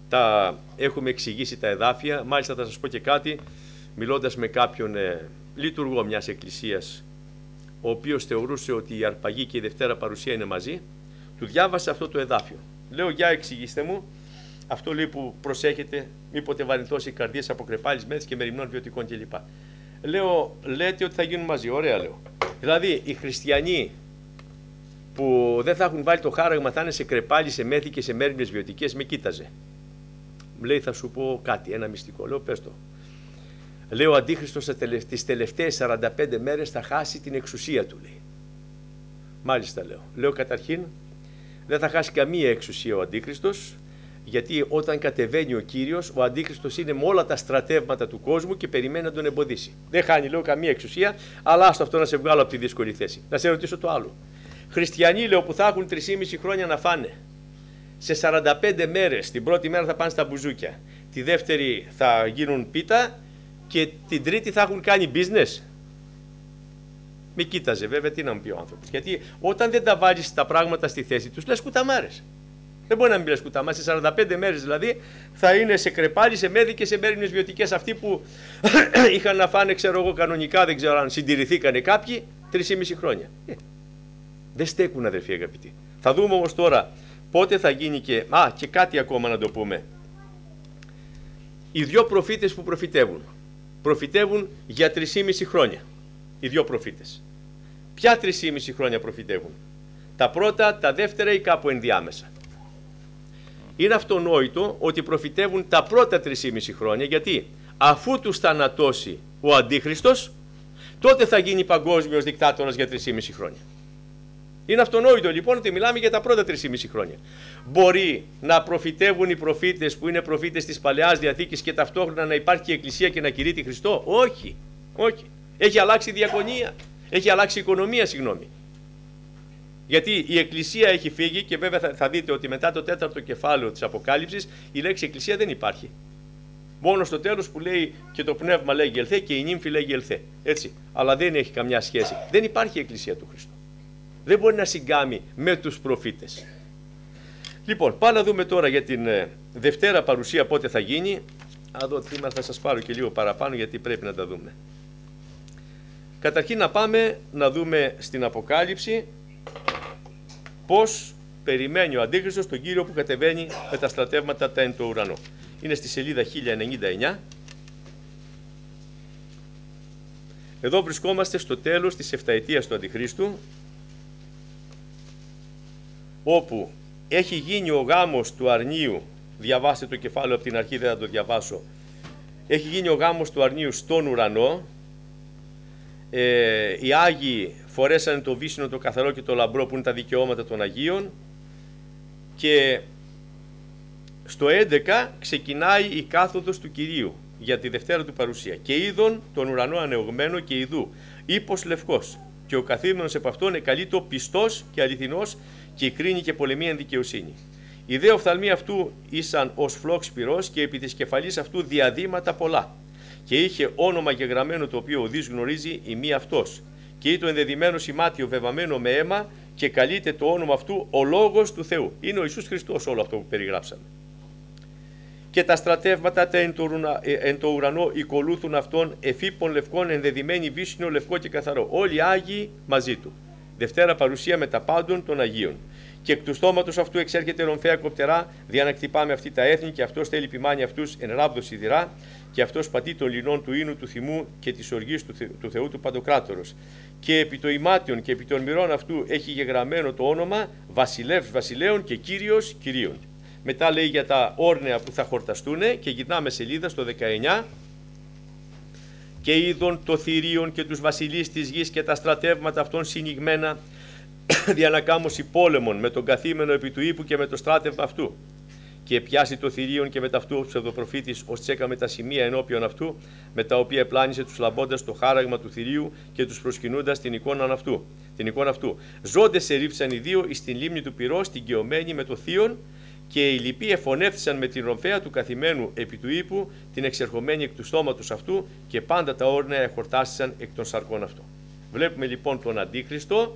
τα έχουμε εξηγήσει τα εδάφια. Μάλιστα θα σας πω και κάτι, μιλώντας με κάποιον ε, λειτουργό μιας εκκλησίας, ο οποίος θεωρούσε ότι η αρπαγή και η Δευτέρα Παρουσία είναι μαζί, του διάβασα αυτό το εδάφιο. Λέω, για εξηγήστε μου, αυτό λέει που προσέχετε, μήποτε βαρυνθώσει οι καρδίες από κρεπάλης μέθης και μεριμνών βιωτικών κλπ. Λέω, λέτε ότι θα γίνουν μαζί. Ωραία, λέω. Δηλαδή, οι χριστιανοί που δεν θα έχουν βάλει το χάραγμα, θα είναι σε κρεπάλι, σε μέθη και σε μέριμνες βιωτικές, με κοίταζε. Μου λέει, θα σου πω κάτι, ένα μυστικό. Λέω, πες το. Λέω, ο Αντίχριστος τις τελευταίες σαράντα πέντε μέρες θα χάσει την εξουσία του, λέει. Μάλιστα, λέω. Λέω, καταρχήν, δεν θα χάσει καμία εξουσία ο Αντίχριστος, γιατί όταν κατεβαίνει ο Κύριος, ο Αντίχριστος είναι με όλα τα στρατεύματα του κόσμου και περιμένει να τον εμποδίσει. Δεν χάνει, λέω, καμία εξουσία, αλλά άστο αυτό να σε βγάλω από τη δύσκολη θέση. Να σε ρωτήσω το άλλο. Χριστιανοί, λέω, που θα έχουν τρεισήμισι χρόνια να φάνε, σε σαράντα πέντε μέρες, την πρώτη μέρα θα πάνε στα μπουζούκια, τη δεύτερη θα γίνουν πίτα και την τρίτη θα έχουν κάνει business. Με κοίταζε, βέβαια, τι να μου πει ο άνθρωπος. Γιατί όταν δεν τα βάλεις τα πράγματα στη θέση τους, λες κουταμάρες. Δεν μπορεί να μην λες κουταμάρες. Σε σαράντα πέντε μέρες δηλαδή θα είναι σε κρεπάλι, σε μέδι και σε μέριμνες βιωτικές αυτοί που είχαν να φάνε, ξέρω εγώ, κανονικά, δεν ξέρω αν συντηρηθήκανε κάποιοι, τρεισήμισι χρόνια. Ε, δεν στέκουν, αδερφοί αγαπητοί. Θα δούμε όμως τώρα πότε θα γίνει και. Α, και κάτι ακόμα να το πούμε. Οι δυο προφήτες που προφητεύουν. Προφητεύουν για τρεισήμισι χρόνια. Οι δυο προφήτες. Ποια τρεισήμισι χρόνια προφητεύουν? Τα πρώτα, τα δεύτερα ή κάπου ενδιάμεσα? Είναι αυτονόητο ότι προφητεύουν τα πρώτα τρεισήμισι χρόνια, γιατί αφού τους θανατώσει ο Αντίχριστος, τότε θα γίνει παγκόσμιος δικτάτορας για τρεισήμισι χρόνια. Είναι αυτονόητο λοιπόν ότι μιλάμε για τα πρώτα τρεισήμισι χρόνια. Μπορεί να προφητεύουν οι προφήτες που είναι προφήτες της Παλαιάς Διαθήκης και ταυτόχρονα να υπάρχει η Εκκλησία και να κηρύττει Χριστό? Όχι, όχι. Έχει αλλάξει η διακονία, έχει αλλάξει η οικονομία, συγγνώμη. Γιατί η Εκκλησία έχει φύγει και βέβαια θα, θα δείτε ότι μετά το τέταρτο κεφάλαιο της Αποκάλυψης η λέξη Εκκλησία δεν υπάρχει. Μόνο στο τέλος που λέει και το πνεύμα λέγει ελθέ και η νύμφη λέγει ελθέ. Έτσι. Αλλά δεν έχει καμιά σχέση. Δεν υπάρχει η Εκκλησία του Χριστού. Δεν μπορεί να συγκάμει με τους προφήτες. Λοιπόν, πάμε να δούμε τώρα για την ε, Δευτέρα Παρουσία πότε θα γίνει. Α, δω σήμερα θα σας πάρω και λίγο παραπάνω γιατί πρέπει να τα δούμε. Καταρχήν να πάμε να δούμε στην Αποκάλυψη πώς περιμένει ο Αντίχριστος τον Κύριο που κατεβαίνει με τα στρατεύματα τα εν το ουρανό. Είναι στη σελίδα χίλια ενενήντα εννιά. Εδώ βρισκόμαστε στο τέλος της εφταετίας του Αντιχρίστου, όπου έχει γίνει ο γάμος του αρνίου. Διαβάστε το κεφάλαιο από την αρχή, δεν θα το διαβάσω. Έχει γίνει ο γάμος του αρνίου στον ουρανό. Ε, οι Άγιοι φορέσανε το βύσσινο, το καθαρό και το λαμπρό που είναι τα δικαιώματα των Αγίων, και στο έντεκα ξεκινάει η κάθοδος του Κυρίου για τη Δευτέρα του Παρουσία. Και είδον τον ουρανό ανεωγμένο και ιδού ύπος λευκός, και ο καθήμενος επ' αυτόν εκαλείτο πιστός και αληθινός και κρίνει και πολεμεί εν δικαιοσύνη. Οι δε οφθαλμοί αυτού ήσαν ως φλόξ πυρός και επί της κεφαλής αυτού διαδήματα πολλά. Και είχε όνομα γεγραμμένο το οποίο ουδής γνωρίζει η μη αυτός. Και ήταν ενδεδειμένο σημάτιο βεβαμένο με αίμα και καλείται το όνομα αυτού ο Λόγος του Θεού. Είναι ο Ιησούς Χριστός όλο αυτό που περιγράψαμε. Και τα στρατεύματα τα εν το, ρουνα, εν το ουρανό οικολούθουν αυτόν εφήπων λευκών ενδεδειμένοι βύσσινο λευκό και καθαρό. Όλοι οι Άγιοι μαζί του. Δευτέρα Παρουσία με τα πάντων των Αγίων. Και εκ του στόματος αυτού εξέρχεται ρομφαία κοπτερά, δια να χτυπά με αυτή τα έθνη, και αυτός θέλει ποιμάνει αυτούς εν ράβδο σιδηρά, και αυτός πατεί των λινών του ίνου του θυμού και της οργής του, Θε, του Θεού του Παντοκράτορος. Και επί το ημάτιον και επί των μυρών αυτού έχει γεγραμμένο το όνομα Βασιλεύς Βασιλέων και Κύριος Κυρίων. Μετά λέει για τα όρνεα που θα χορταστούν και γυρνάμε σελίδα στο δεκαεννιά. Και είδον το θηρίον και τους βασιλείς της γης και τα στρατεύματα αυτών συνηγμένα διανακάμωση πόλεμων με τον καθήμενο επί του ύπου και με το στράτευμα αυτού. Και πιάσει το θηρίον και με ταυτού ο ψευδοπροφήτης ως τσέκαμε τα σημεία ενώπιον αυτού, με τα οποία πλάνησε τους λαμπώντας το χάραγμα του θηρίου και τους προσκυνούντας την εικόνα αυτού. Την εικόνα αυτού. Ζώντες ερήφθησαν οι δύο εις την λίμνη του πυρός, την γεωμένη με το θείον, και οι λοιποί εφωνεύθησαν με την ρομφαία του καθημένου επί του ύπου, την εξερχομένη εκ του στόματος αυτού, και πάντα τα όρνεα εχορτάστησαν εκ των σαρκών αυτού. Βλέπουμε λοιπόν τον Αντίχριστο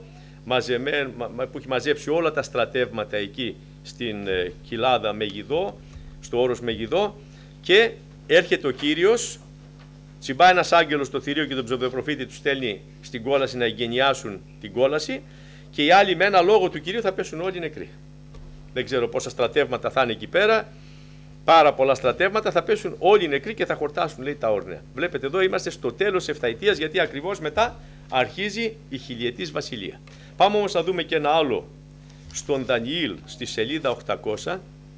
που έχει μαζέψει όλα τα στρατεύματα εκεί στην κοιλάδα Μεγιδό, στο όρος Μεγιδό, και έρχεται ο Κύριος, τσιμπάει ένας άγγελος στο θηρίο και τον ψευδοπροφήτη του στέλνει στην κόλαση να εγκαινιάσουν την κόλαση, και οι άλλοι με ένα λόγο του Κυρίου θα πέσουν όλοι νεκροί. Δεν ξέρω πόσα στρατεύματα θα είναι εκεί πέρα, πάρα πολλά στρατεύματα, θα πέσουν όλοι νεκροί και θα χορτάσουν, λέει, τα όρνεα. Βλέπετε εδώ είμαστε στο τέλος εφταετίας, γιατί ακριβώς μετά αρχίζει η χιλιετής βασιλεία. Πάμε όμως να δούμε και ένα άλλο στον Δανιήλ στη σελίδα οκτακόσια,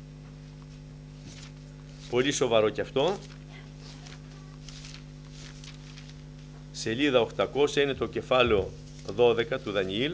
πολύ σοβαρό και αυτό. Σελίδα οκτακόσια είναι το κεφάλαιο δώδεκα του Δανιήλ.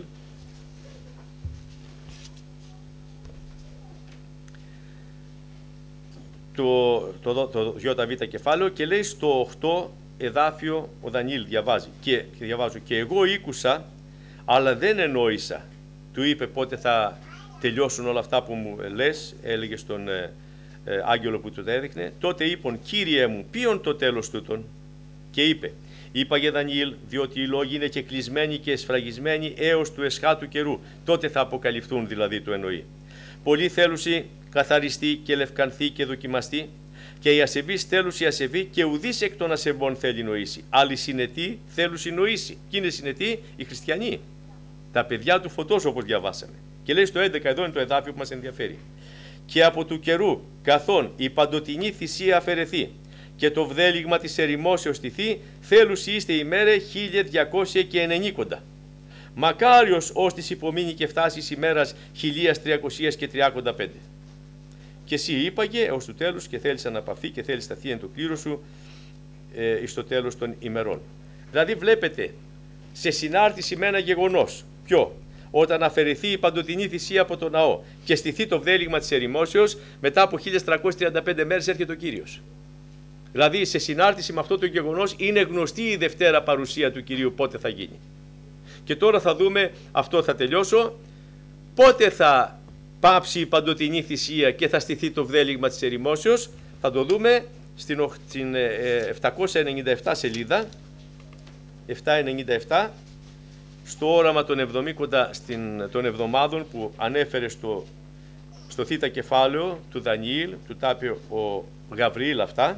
Το, το, το, το ΙΒ κεφάλαιο, και λέει στο οκτώ εδάφιο ο Δανιήλ διαβάζει και, και διαβάζω «Και εγώ ήκουσα, αλλά δεν εννοήσα». Του είπε πότε θα τελειώσουν όλα αυτά που μου λες, έλεγε στον ε, ε, άγγελο που του τα έδειχνε. Τότε είπον, Κύριε μου, ποιον το τέλος τούτον? Και είπε, είπαγε Δανιήλ, διότι οι λόγοι είναι και κλεισμένοι και εσφραγισμένοι έως του εσχάτου καιρού. Τότε θα αποκαλυφθούν, δηλαδή του εννοεί. Πολλοί θέλουσι καθαριστεί και λευκανθεί και δοκιμαστεί, και οι ασεβείς θέλουσι ασεβή, και ουδής εκ των ασεβών θέλει νοήσει. Άλλοι συνετοί θέλουσι νοήσει. Και είναι συνετοί οι χριστιανοί, τα παιδιά του φωτός, όπως διαβάσαμε. Και λέει στο έντεκα, εδώ είναι το εδάφιο που μας ενδιαφέρει. Και από του καιρού, καθόν η παντοτινή θυσία αφαιρεθεί και το βδέλιγμα της ερημόσεως στηθεί, θέλουσι είστε ημέρε χίλια διακόσια και ενενήκοντα. Μακάριος ως της υπομείνει και φτάσεις ημέρας χιλίας τριακοσίας και τριάκοντα πέντε. Και εσύ είπαγε έως του τέλους, και θέλεις αναπαυθεί και θέλεις σταθεί εν το κλήρο σου ε, εις το τέλος των ημερών. Δηλαδή βλέπετε, σε συνάρτηση με ένα γεγονός. Ποιο? Όταν αφαιρεθεί η παντοτινή θυσία από το ναό και στηθεί το βδέλιγμα της ερημόσεως, μετά από χίλιες τριακόσιες τριάντα πέντε μέρες έρχεται ο Κύριος. Δηλαδή σε συνάρτηση με αυτό το γεγονός είναι γνωστή η Δευτέρα παρουσία του Κυρίου, πότε θα γίνει. Και τώρα θα δούμε, αυτό θα τελειώσω, πότε θα πάψει η παντοτινή θυσία και θα στηθεί το βδέλιγμα της ερημόσεως. Θα το δούμε στην, στην επτακόσια ενενήντα επτά σελίδα, επτακόσια ενενήντα επτά, στο όραμα των εβδομήντα στην, των εβδομάδων που ανέφερε στο, στο θήτα κεφάλαιο του Δανιήλ, του τα είπε ο Γαβριήλ αυτά.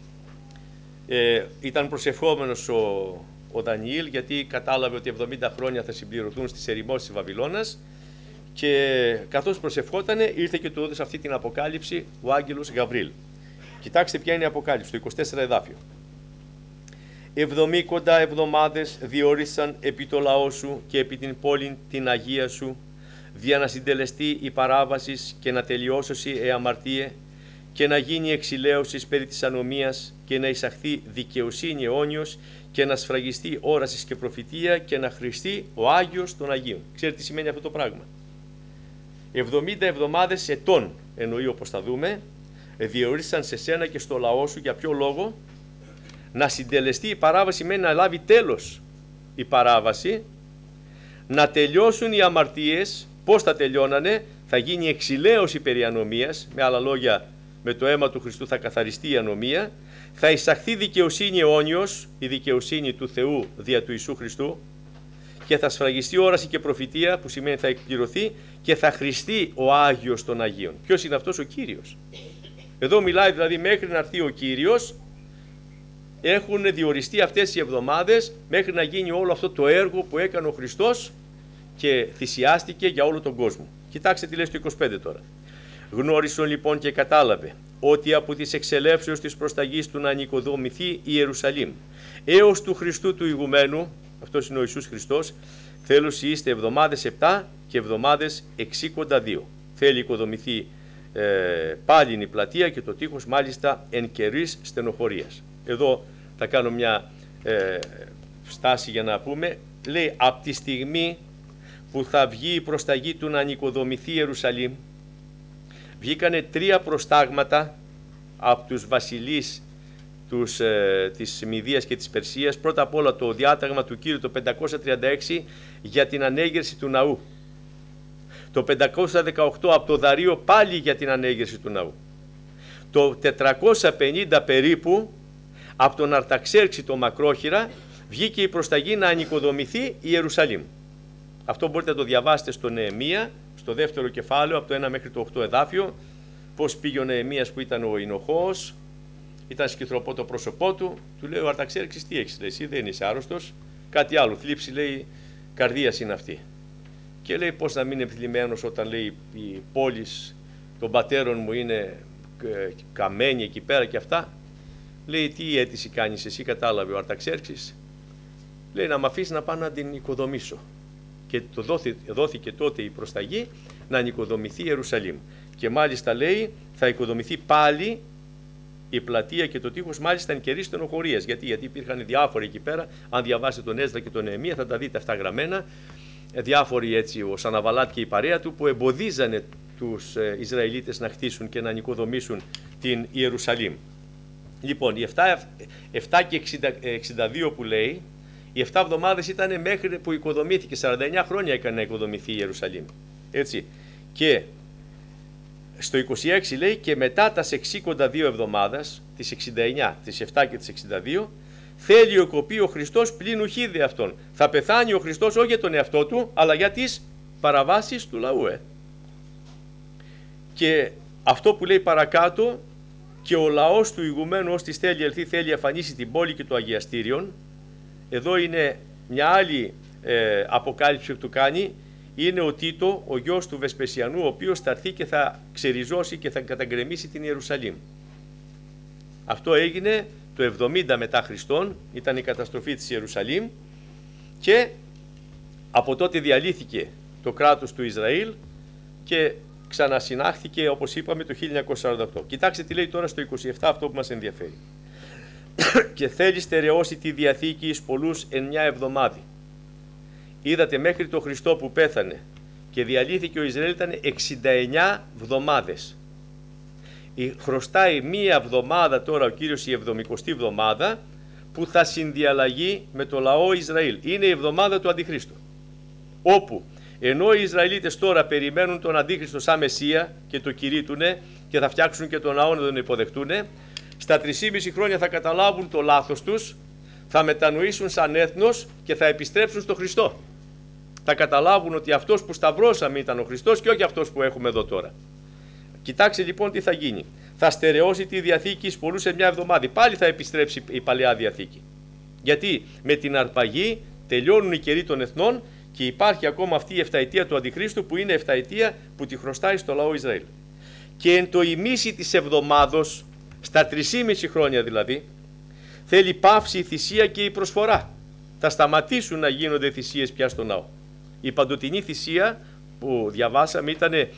Ε, ήταν προσευχόμενος ο, ο Δανιήλ, γιατί κατάλαβε ότι εβδομήντα χρόνια θα συμπληρωθούν στις ερημώσεις της Βαβυλώνας, και καθώς προσευχότανε ήρθε και του έδωσε αυτή την αποκάλυψη ο άγγελος Γαβριήλ. Κοιτάξτε ποια είναι η αποκάλυψη, το είκοσι τέσσερα εδάφιο. Εβδομήκοντα εβδομάδες διόρισαν επί το λαό σου και επί την πόλη την Αγία σου, δια να συντελεστεί η παράβασης και να τελειώσωση εαμαρτίε, και να γίνει εξηλαίωσης περί της ανομίας, και να εισαχθεί δικαιοσύνη αιώνιος, και να σφραγιστεί όρασης και προφητεία, και να χρηστεί ο Άγιος των Αγίων. Ξέρετε τι σημαίνει αυτό το πράγμα? εβδομήντα εβδομάδες ετών εννοεί, όπως θα δούμε, διορίσαν σε σένα και στο λαό σου. Για ποιο λόγο? Να συντελεστεί η παράβαση, σημαίνει να λάβει τέλος η παράβαση, να τελειώσουν οι αμαρτίες. Πώς θα τελειώνανε? Θα γίνει εξηλαίωση περί ανομίας, με άλλα λόγια, με το αίμα του Χριστού θα καθαριστεί η ανομία, θα εισαχθεί δικαιοσύνη αιώνιος, η δικαιοσύνη του Θεού δια του Ιησού Χριστού, και θα σφραγιστεί όραση και προφητεία, που σημαίνει θα εκπληρωθεί, και θα χρηστεί ο Άγιος των Αγίων. Ποιος είναι αυτός? Ο Κύριος. Εδώ μιλάει δηλαδή μέχρι να έρθει ο Κύριος, έχουν διοριστεί αυτές οι εβδομάδες μέχρι να γίνει όλο αυτό το έργο που έκανε ο Χριστός και θυσιάστηκε για όλο τον κόσμο. Κοιτάξτε τι λέει στο είκοσι πέντε τώρα. Γνώρισον λοιπόν και κατάλαβε ότι από τις εξελεύσεως της προσταγής του να ανοικοδομηθεί η Ιερουσαλήμ έως του Χριστού του ηγουμένου, αυτός είναι ο Ιησούς Χριστός, θέλουσι είστε εβδομάδες επτά και εβδομάδες εξήκοντα δύο. Θέλει οικοδομηθεί ε, πάλιν η πλατεία και το τείχος μάλιστα εν καιρής στενοχωρίας. Εδώ θα κάνω μια ε, στάση για να πούμε, λέει από τη στιγμή που θα βγει η προσταγή του να ανοικοδομηθεί η Ιερουσαλήμ, βγήκανε τρία προστάγματα από τους βασιλείς τους, ε, της Μηδίας και της Περσίας. Πρώτα απ' όλα το διάταγμα του Κύριου το πεντακόσια τριάντα έξι για την ανέγερση του ναού. Το πεντακόσια δεκαοκτώ από το Δαρείο πάλι για την ανέγερση του ναού. Το τετρακόσια πενήντα περίπου από τον Αρταξέρξη το Μακρόχειρα βγήκε η προσταγή να ανοικοδομηθεί η Ιερουσαλήμ. Αυτό μπορείτε να το διαβάσετε στο Νεεμία, στο δεύτερο κεφάλαιο, από το ένα μέχρι το οκτώ εδάφιο, πώς πήγε ο Νεεμίας που ήταν ο εινοχός, ήταν σκυθροπό το πρόσωπό του, του λέει ο Αρταξέρξης, τι έχεις, λέει, εσύ δεν είσαι άρρωστος, κάτι άλλο, θλίψη, λέει, καρδίας είναι αυτή. Και λέει, πώς να μην είναι θλιμμένος όταν, λέει, η πόλη των πατέρων μου είναι καμένη εκεί πέρα και αυτά. Λέει, τι αίτηση κάνεις εσύ, κατάλαβε ο Αρταξέρξης. Λέει, να μ' αφήσει να πάω να την οικοδομήσω. Και το δόθη, δόθηκε τότε η προσταγή να νοικοδομηθεί η Ιερουσαλήμ. Και μάλιστα, λέει, θα οικοδομηθεί πάλι η πλατεία και το τείχος, μάλιστα εν καιρή στενοχωρίας. Γιατί, γιατί υπήρχαν διάφοροι εκεί πέρα. Αν διαβάσετε τον Έσδρα και τον Νεεμία, θα τα δείτε αυτά γραμμένα. Διάφοροι έτσι, ο Σαναβαλάτ και η παρέα του, που εμποδίζανε τους ε, Ισραηλίτες να χτίσουν και να νοικοδομήσουν την Ιερουσαλήμ. Λοιπόν, οι επτά και εξήντα δύο που λέει, οι επτά εβδομάδες ήταν μέχρι που οικοδομήθηκε, σαράντα εννιά χρόνια έκανε να οικοδομηθεί η Ιερουσαλήμ. Έτσι. Και στο είκοσι έξι λέει, και μετά τα εξήντα δύο εβδομάδας, τις εξήντα εννιά, τις επτά και τις εξήντα δύο, θέλει ο κοπεί ο Χριστός πλην ουχίδε αυτόν. Θα πεθάνει ο Χριστός όχι για τον εαυτό του, αλλά για τις παραβάσεις του λαού. Ε. Και αυτό που λέει παρακάτω, και ο λαός του ηγουμένου ως της θέλει ελθεί, θέλει αφανίσει την πόλη και το αγιαστήριον. Εδώ είναι μια άλλη ε, αποκάλυψη που του κάνει. Είναι ο Τίτο, ο γιος του Βεσπεσιανού, ο οποίος θα έρθει και θα ξεριζώσει και θα καταγκρεμίσει την Ιερουσαλήμ. Αυτό έγινε το εβδομήντα μετά Χριστόν, ήταν η καταστροφή της Ιερουσαλήμ, και από τότε διαλύθηκε το κράτος του Ισραήλ και ξανασυνάχθηκε, όπως είπαμε, το χίλια εννιακόσια σαράντα οκτώ. Κοιτάξτε τι λέει τώρα στο είκοσι επτά, αυτό που μας ενδιαφέρει. Και θέλει στερεώσει τη Διαθήκη εις πολλούς εν μια εβδομάδη. Είδατε, μέχρι το Χριστό που πέθανε και διαλύθηκε ο Ισραήλ ήταν εξήντα εννιά εβδομάδες. Χρωστάει μία εβδομάδα τώρα ο Κύριος, η εβδομηκοστή εβδομάδα, που θα συνδιαλλαγεί με το λαό Ισραήλ. Είναι η εβδομάδα του Αντιχρίστου. Όπου ενώ οι Ισραηλίτες τώρα περιμένουν τον Αντίχριστο σαν Μεσσία και το κηρύττουνε και θα φτιάξουν και τον ναό να τον υποδεχτούνε, στα τρεισήμισι χρόνια θα καταλάβουν το λάθος τους, θα μετανοήσουν σαν έθνος και θα επιστρέψουν στο Χριστό. Θα καταλάβουν ότι αυτός που σταυρώσαμε ήταν ο Χριστός και όχι αυτός που έχουμε εδώ τώρα. Κοιτάξτε λοιπόν τι θα γίνει. Θα στερεώσει τη Διαθήκη εις πολλούς σε μια εβδομάδα. Πάλι θα επιστρέψει η Παλαιά Διαθήκη. Γιατί με την αρπαγή τελειώνουν οι καιροί των εθνών και υπάρχει ακόμα αυτή η εφταετία του Αντιχρίστου, που είναι εφταετία που τη χρωστάει στο λαό Ισραήλ. Και εν το ημίσι της εβδομάδος, στα τρισήμισι χρόνια δηλαδή, θέλει πάυση η θυσία και η προσφορά. Θα σταματήσουν να γίνονται θυσίες πια στο ναό. Η παντοτινή θυσία που διαβάσαμε ήταν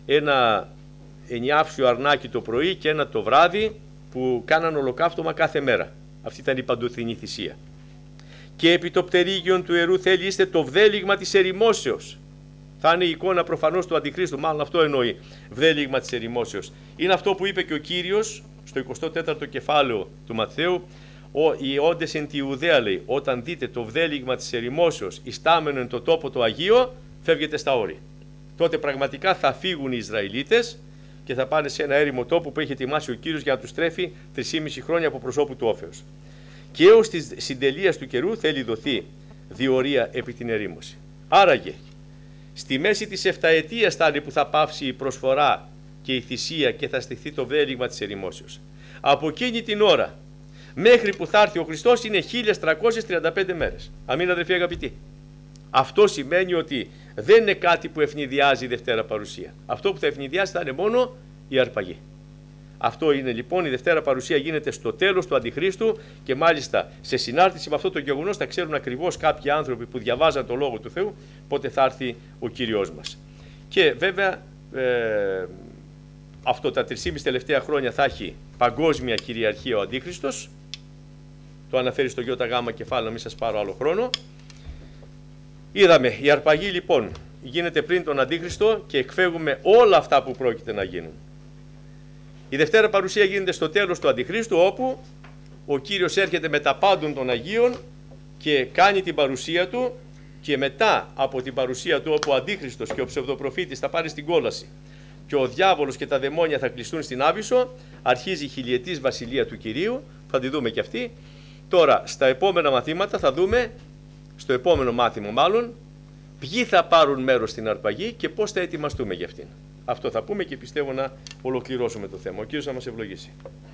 ένα ενιάψιο αρνάκι το πρωί και ένα το βράδυ που κάναν ολοκαύτωμα κάθε μέρα. Αυτή ήταν η παντοτινή θυσία. Και επί το πτερίγιον του ιερού θέλει είστε το βδέλιγμα της ερημόσεως. Θα είναι η εικόνα προφανώς του Αντιχρίστου, μάλλον αυτό εννοεί, βδέλιγμα της ερημόσεως. Είναι αυτό που είπε και ο Κύριος στο εικοστό τέταρτο κεφάλαιο του Ματθαίου, οι όντες εν τη Ιουδαία, λέει, όταν δείτε το βδέλιγμα της ερημόσεως ιστάμενο εν το τόπο το Αγίο, φεύγετε στα όρη. Τότε πραγματικά θα φύγουν οι Ισραηλίτες και θα πάνε σε ένα έρημο τόπο που έχει ετοιμάσει ο Κύριος για να τους τρέφει τρεισήμισι χρόνια από προσώπου του όφεως. Και έως της συντελείας του καιρού θέλει δοθεί διορία επί την ερήμωση. Άραγε, στη μέση της εφταετίας θα είναι που θα πάυσει η προσφορά και η θυσία και θα στηθεί το βδέλιγμα της ερημόσεως. Από εκείνη την ώρα μέχρι που θα έρθει ο Χριστός είναι χίλιες τριακόσιες τριάντα πέντε μέρες. Αμήν αδερφοί αγαπητοί. Αυτό σημαίνει ότι δεν είναι κάτι που ευνηδιάζει η Δευτέρα Παρουσία. Αυτό που θα ευνηδιάζει θα είναι μόνο η αρπαγή. Αυτό είναι λοιπόν, η Δευτέρα Παρουσία γίνεται στο τέλος του Αντιχρίστου και μάλιστα σε συνάρτηση με αυτό το γεγονός θα ξέρουν ακριβώς κάποιοι άνθρωποι που διαβάζαν το Λόγο του Θεού πότε θα έρθει ο Κύριος μας. Και βέβαια ε, αυτό τα τρισήμισι τελευταία χρόνια θα έχει παγκόσμια κυριαρχία ο Αντίχριστος. Το αναφέρει στο ΙΓ κεφάλαιο, να μην σας πάρω άλλο χρόνο. Είδαμε, η αρπαγή λοιπόν γίνεται πριν τον Αντίχριστο και εκφεύγουμε όλα αυτά που πρόκειται να γίνουν. Η Δευτέρα Παρουσία γίνεται στο τέλος του Αντιχρίστου, όπου ο Κύριος έρχεται με τα πάντων των Αγίων και κάνει την παρουσία του, και μετά από την παρουσία του, όπου ο Αντίχριστος και ο ψευδοπροφήτης θα πάρει στην κόλαση και ο διάβολος και τα δαιμόνια θα κλειστούν στην Άβυσσο, αρχίζει η χιλιετής βασιλεία του Κυρίου, θα τη δούμε και αυτή. Τώρα στα επόμενα μαθήματα θα δούμε, στο επόμενο μάθημα μάλλον, ποιοι θα πάρουν μέρος στην αρπαγή και πώς θα ετοιμαστούμε για αυτήν. Αυτό θα πούμε και πιστεύω να ολοκληρώσουμε το θέμα. Ο κύριος θα μας ευλογήσει.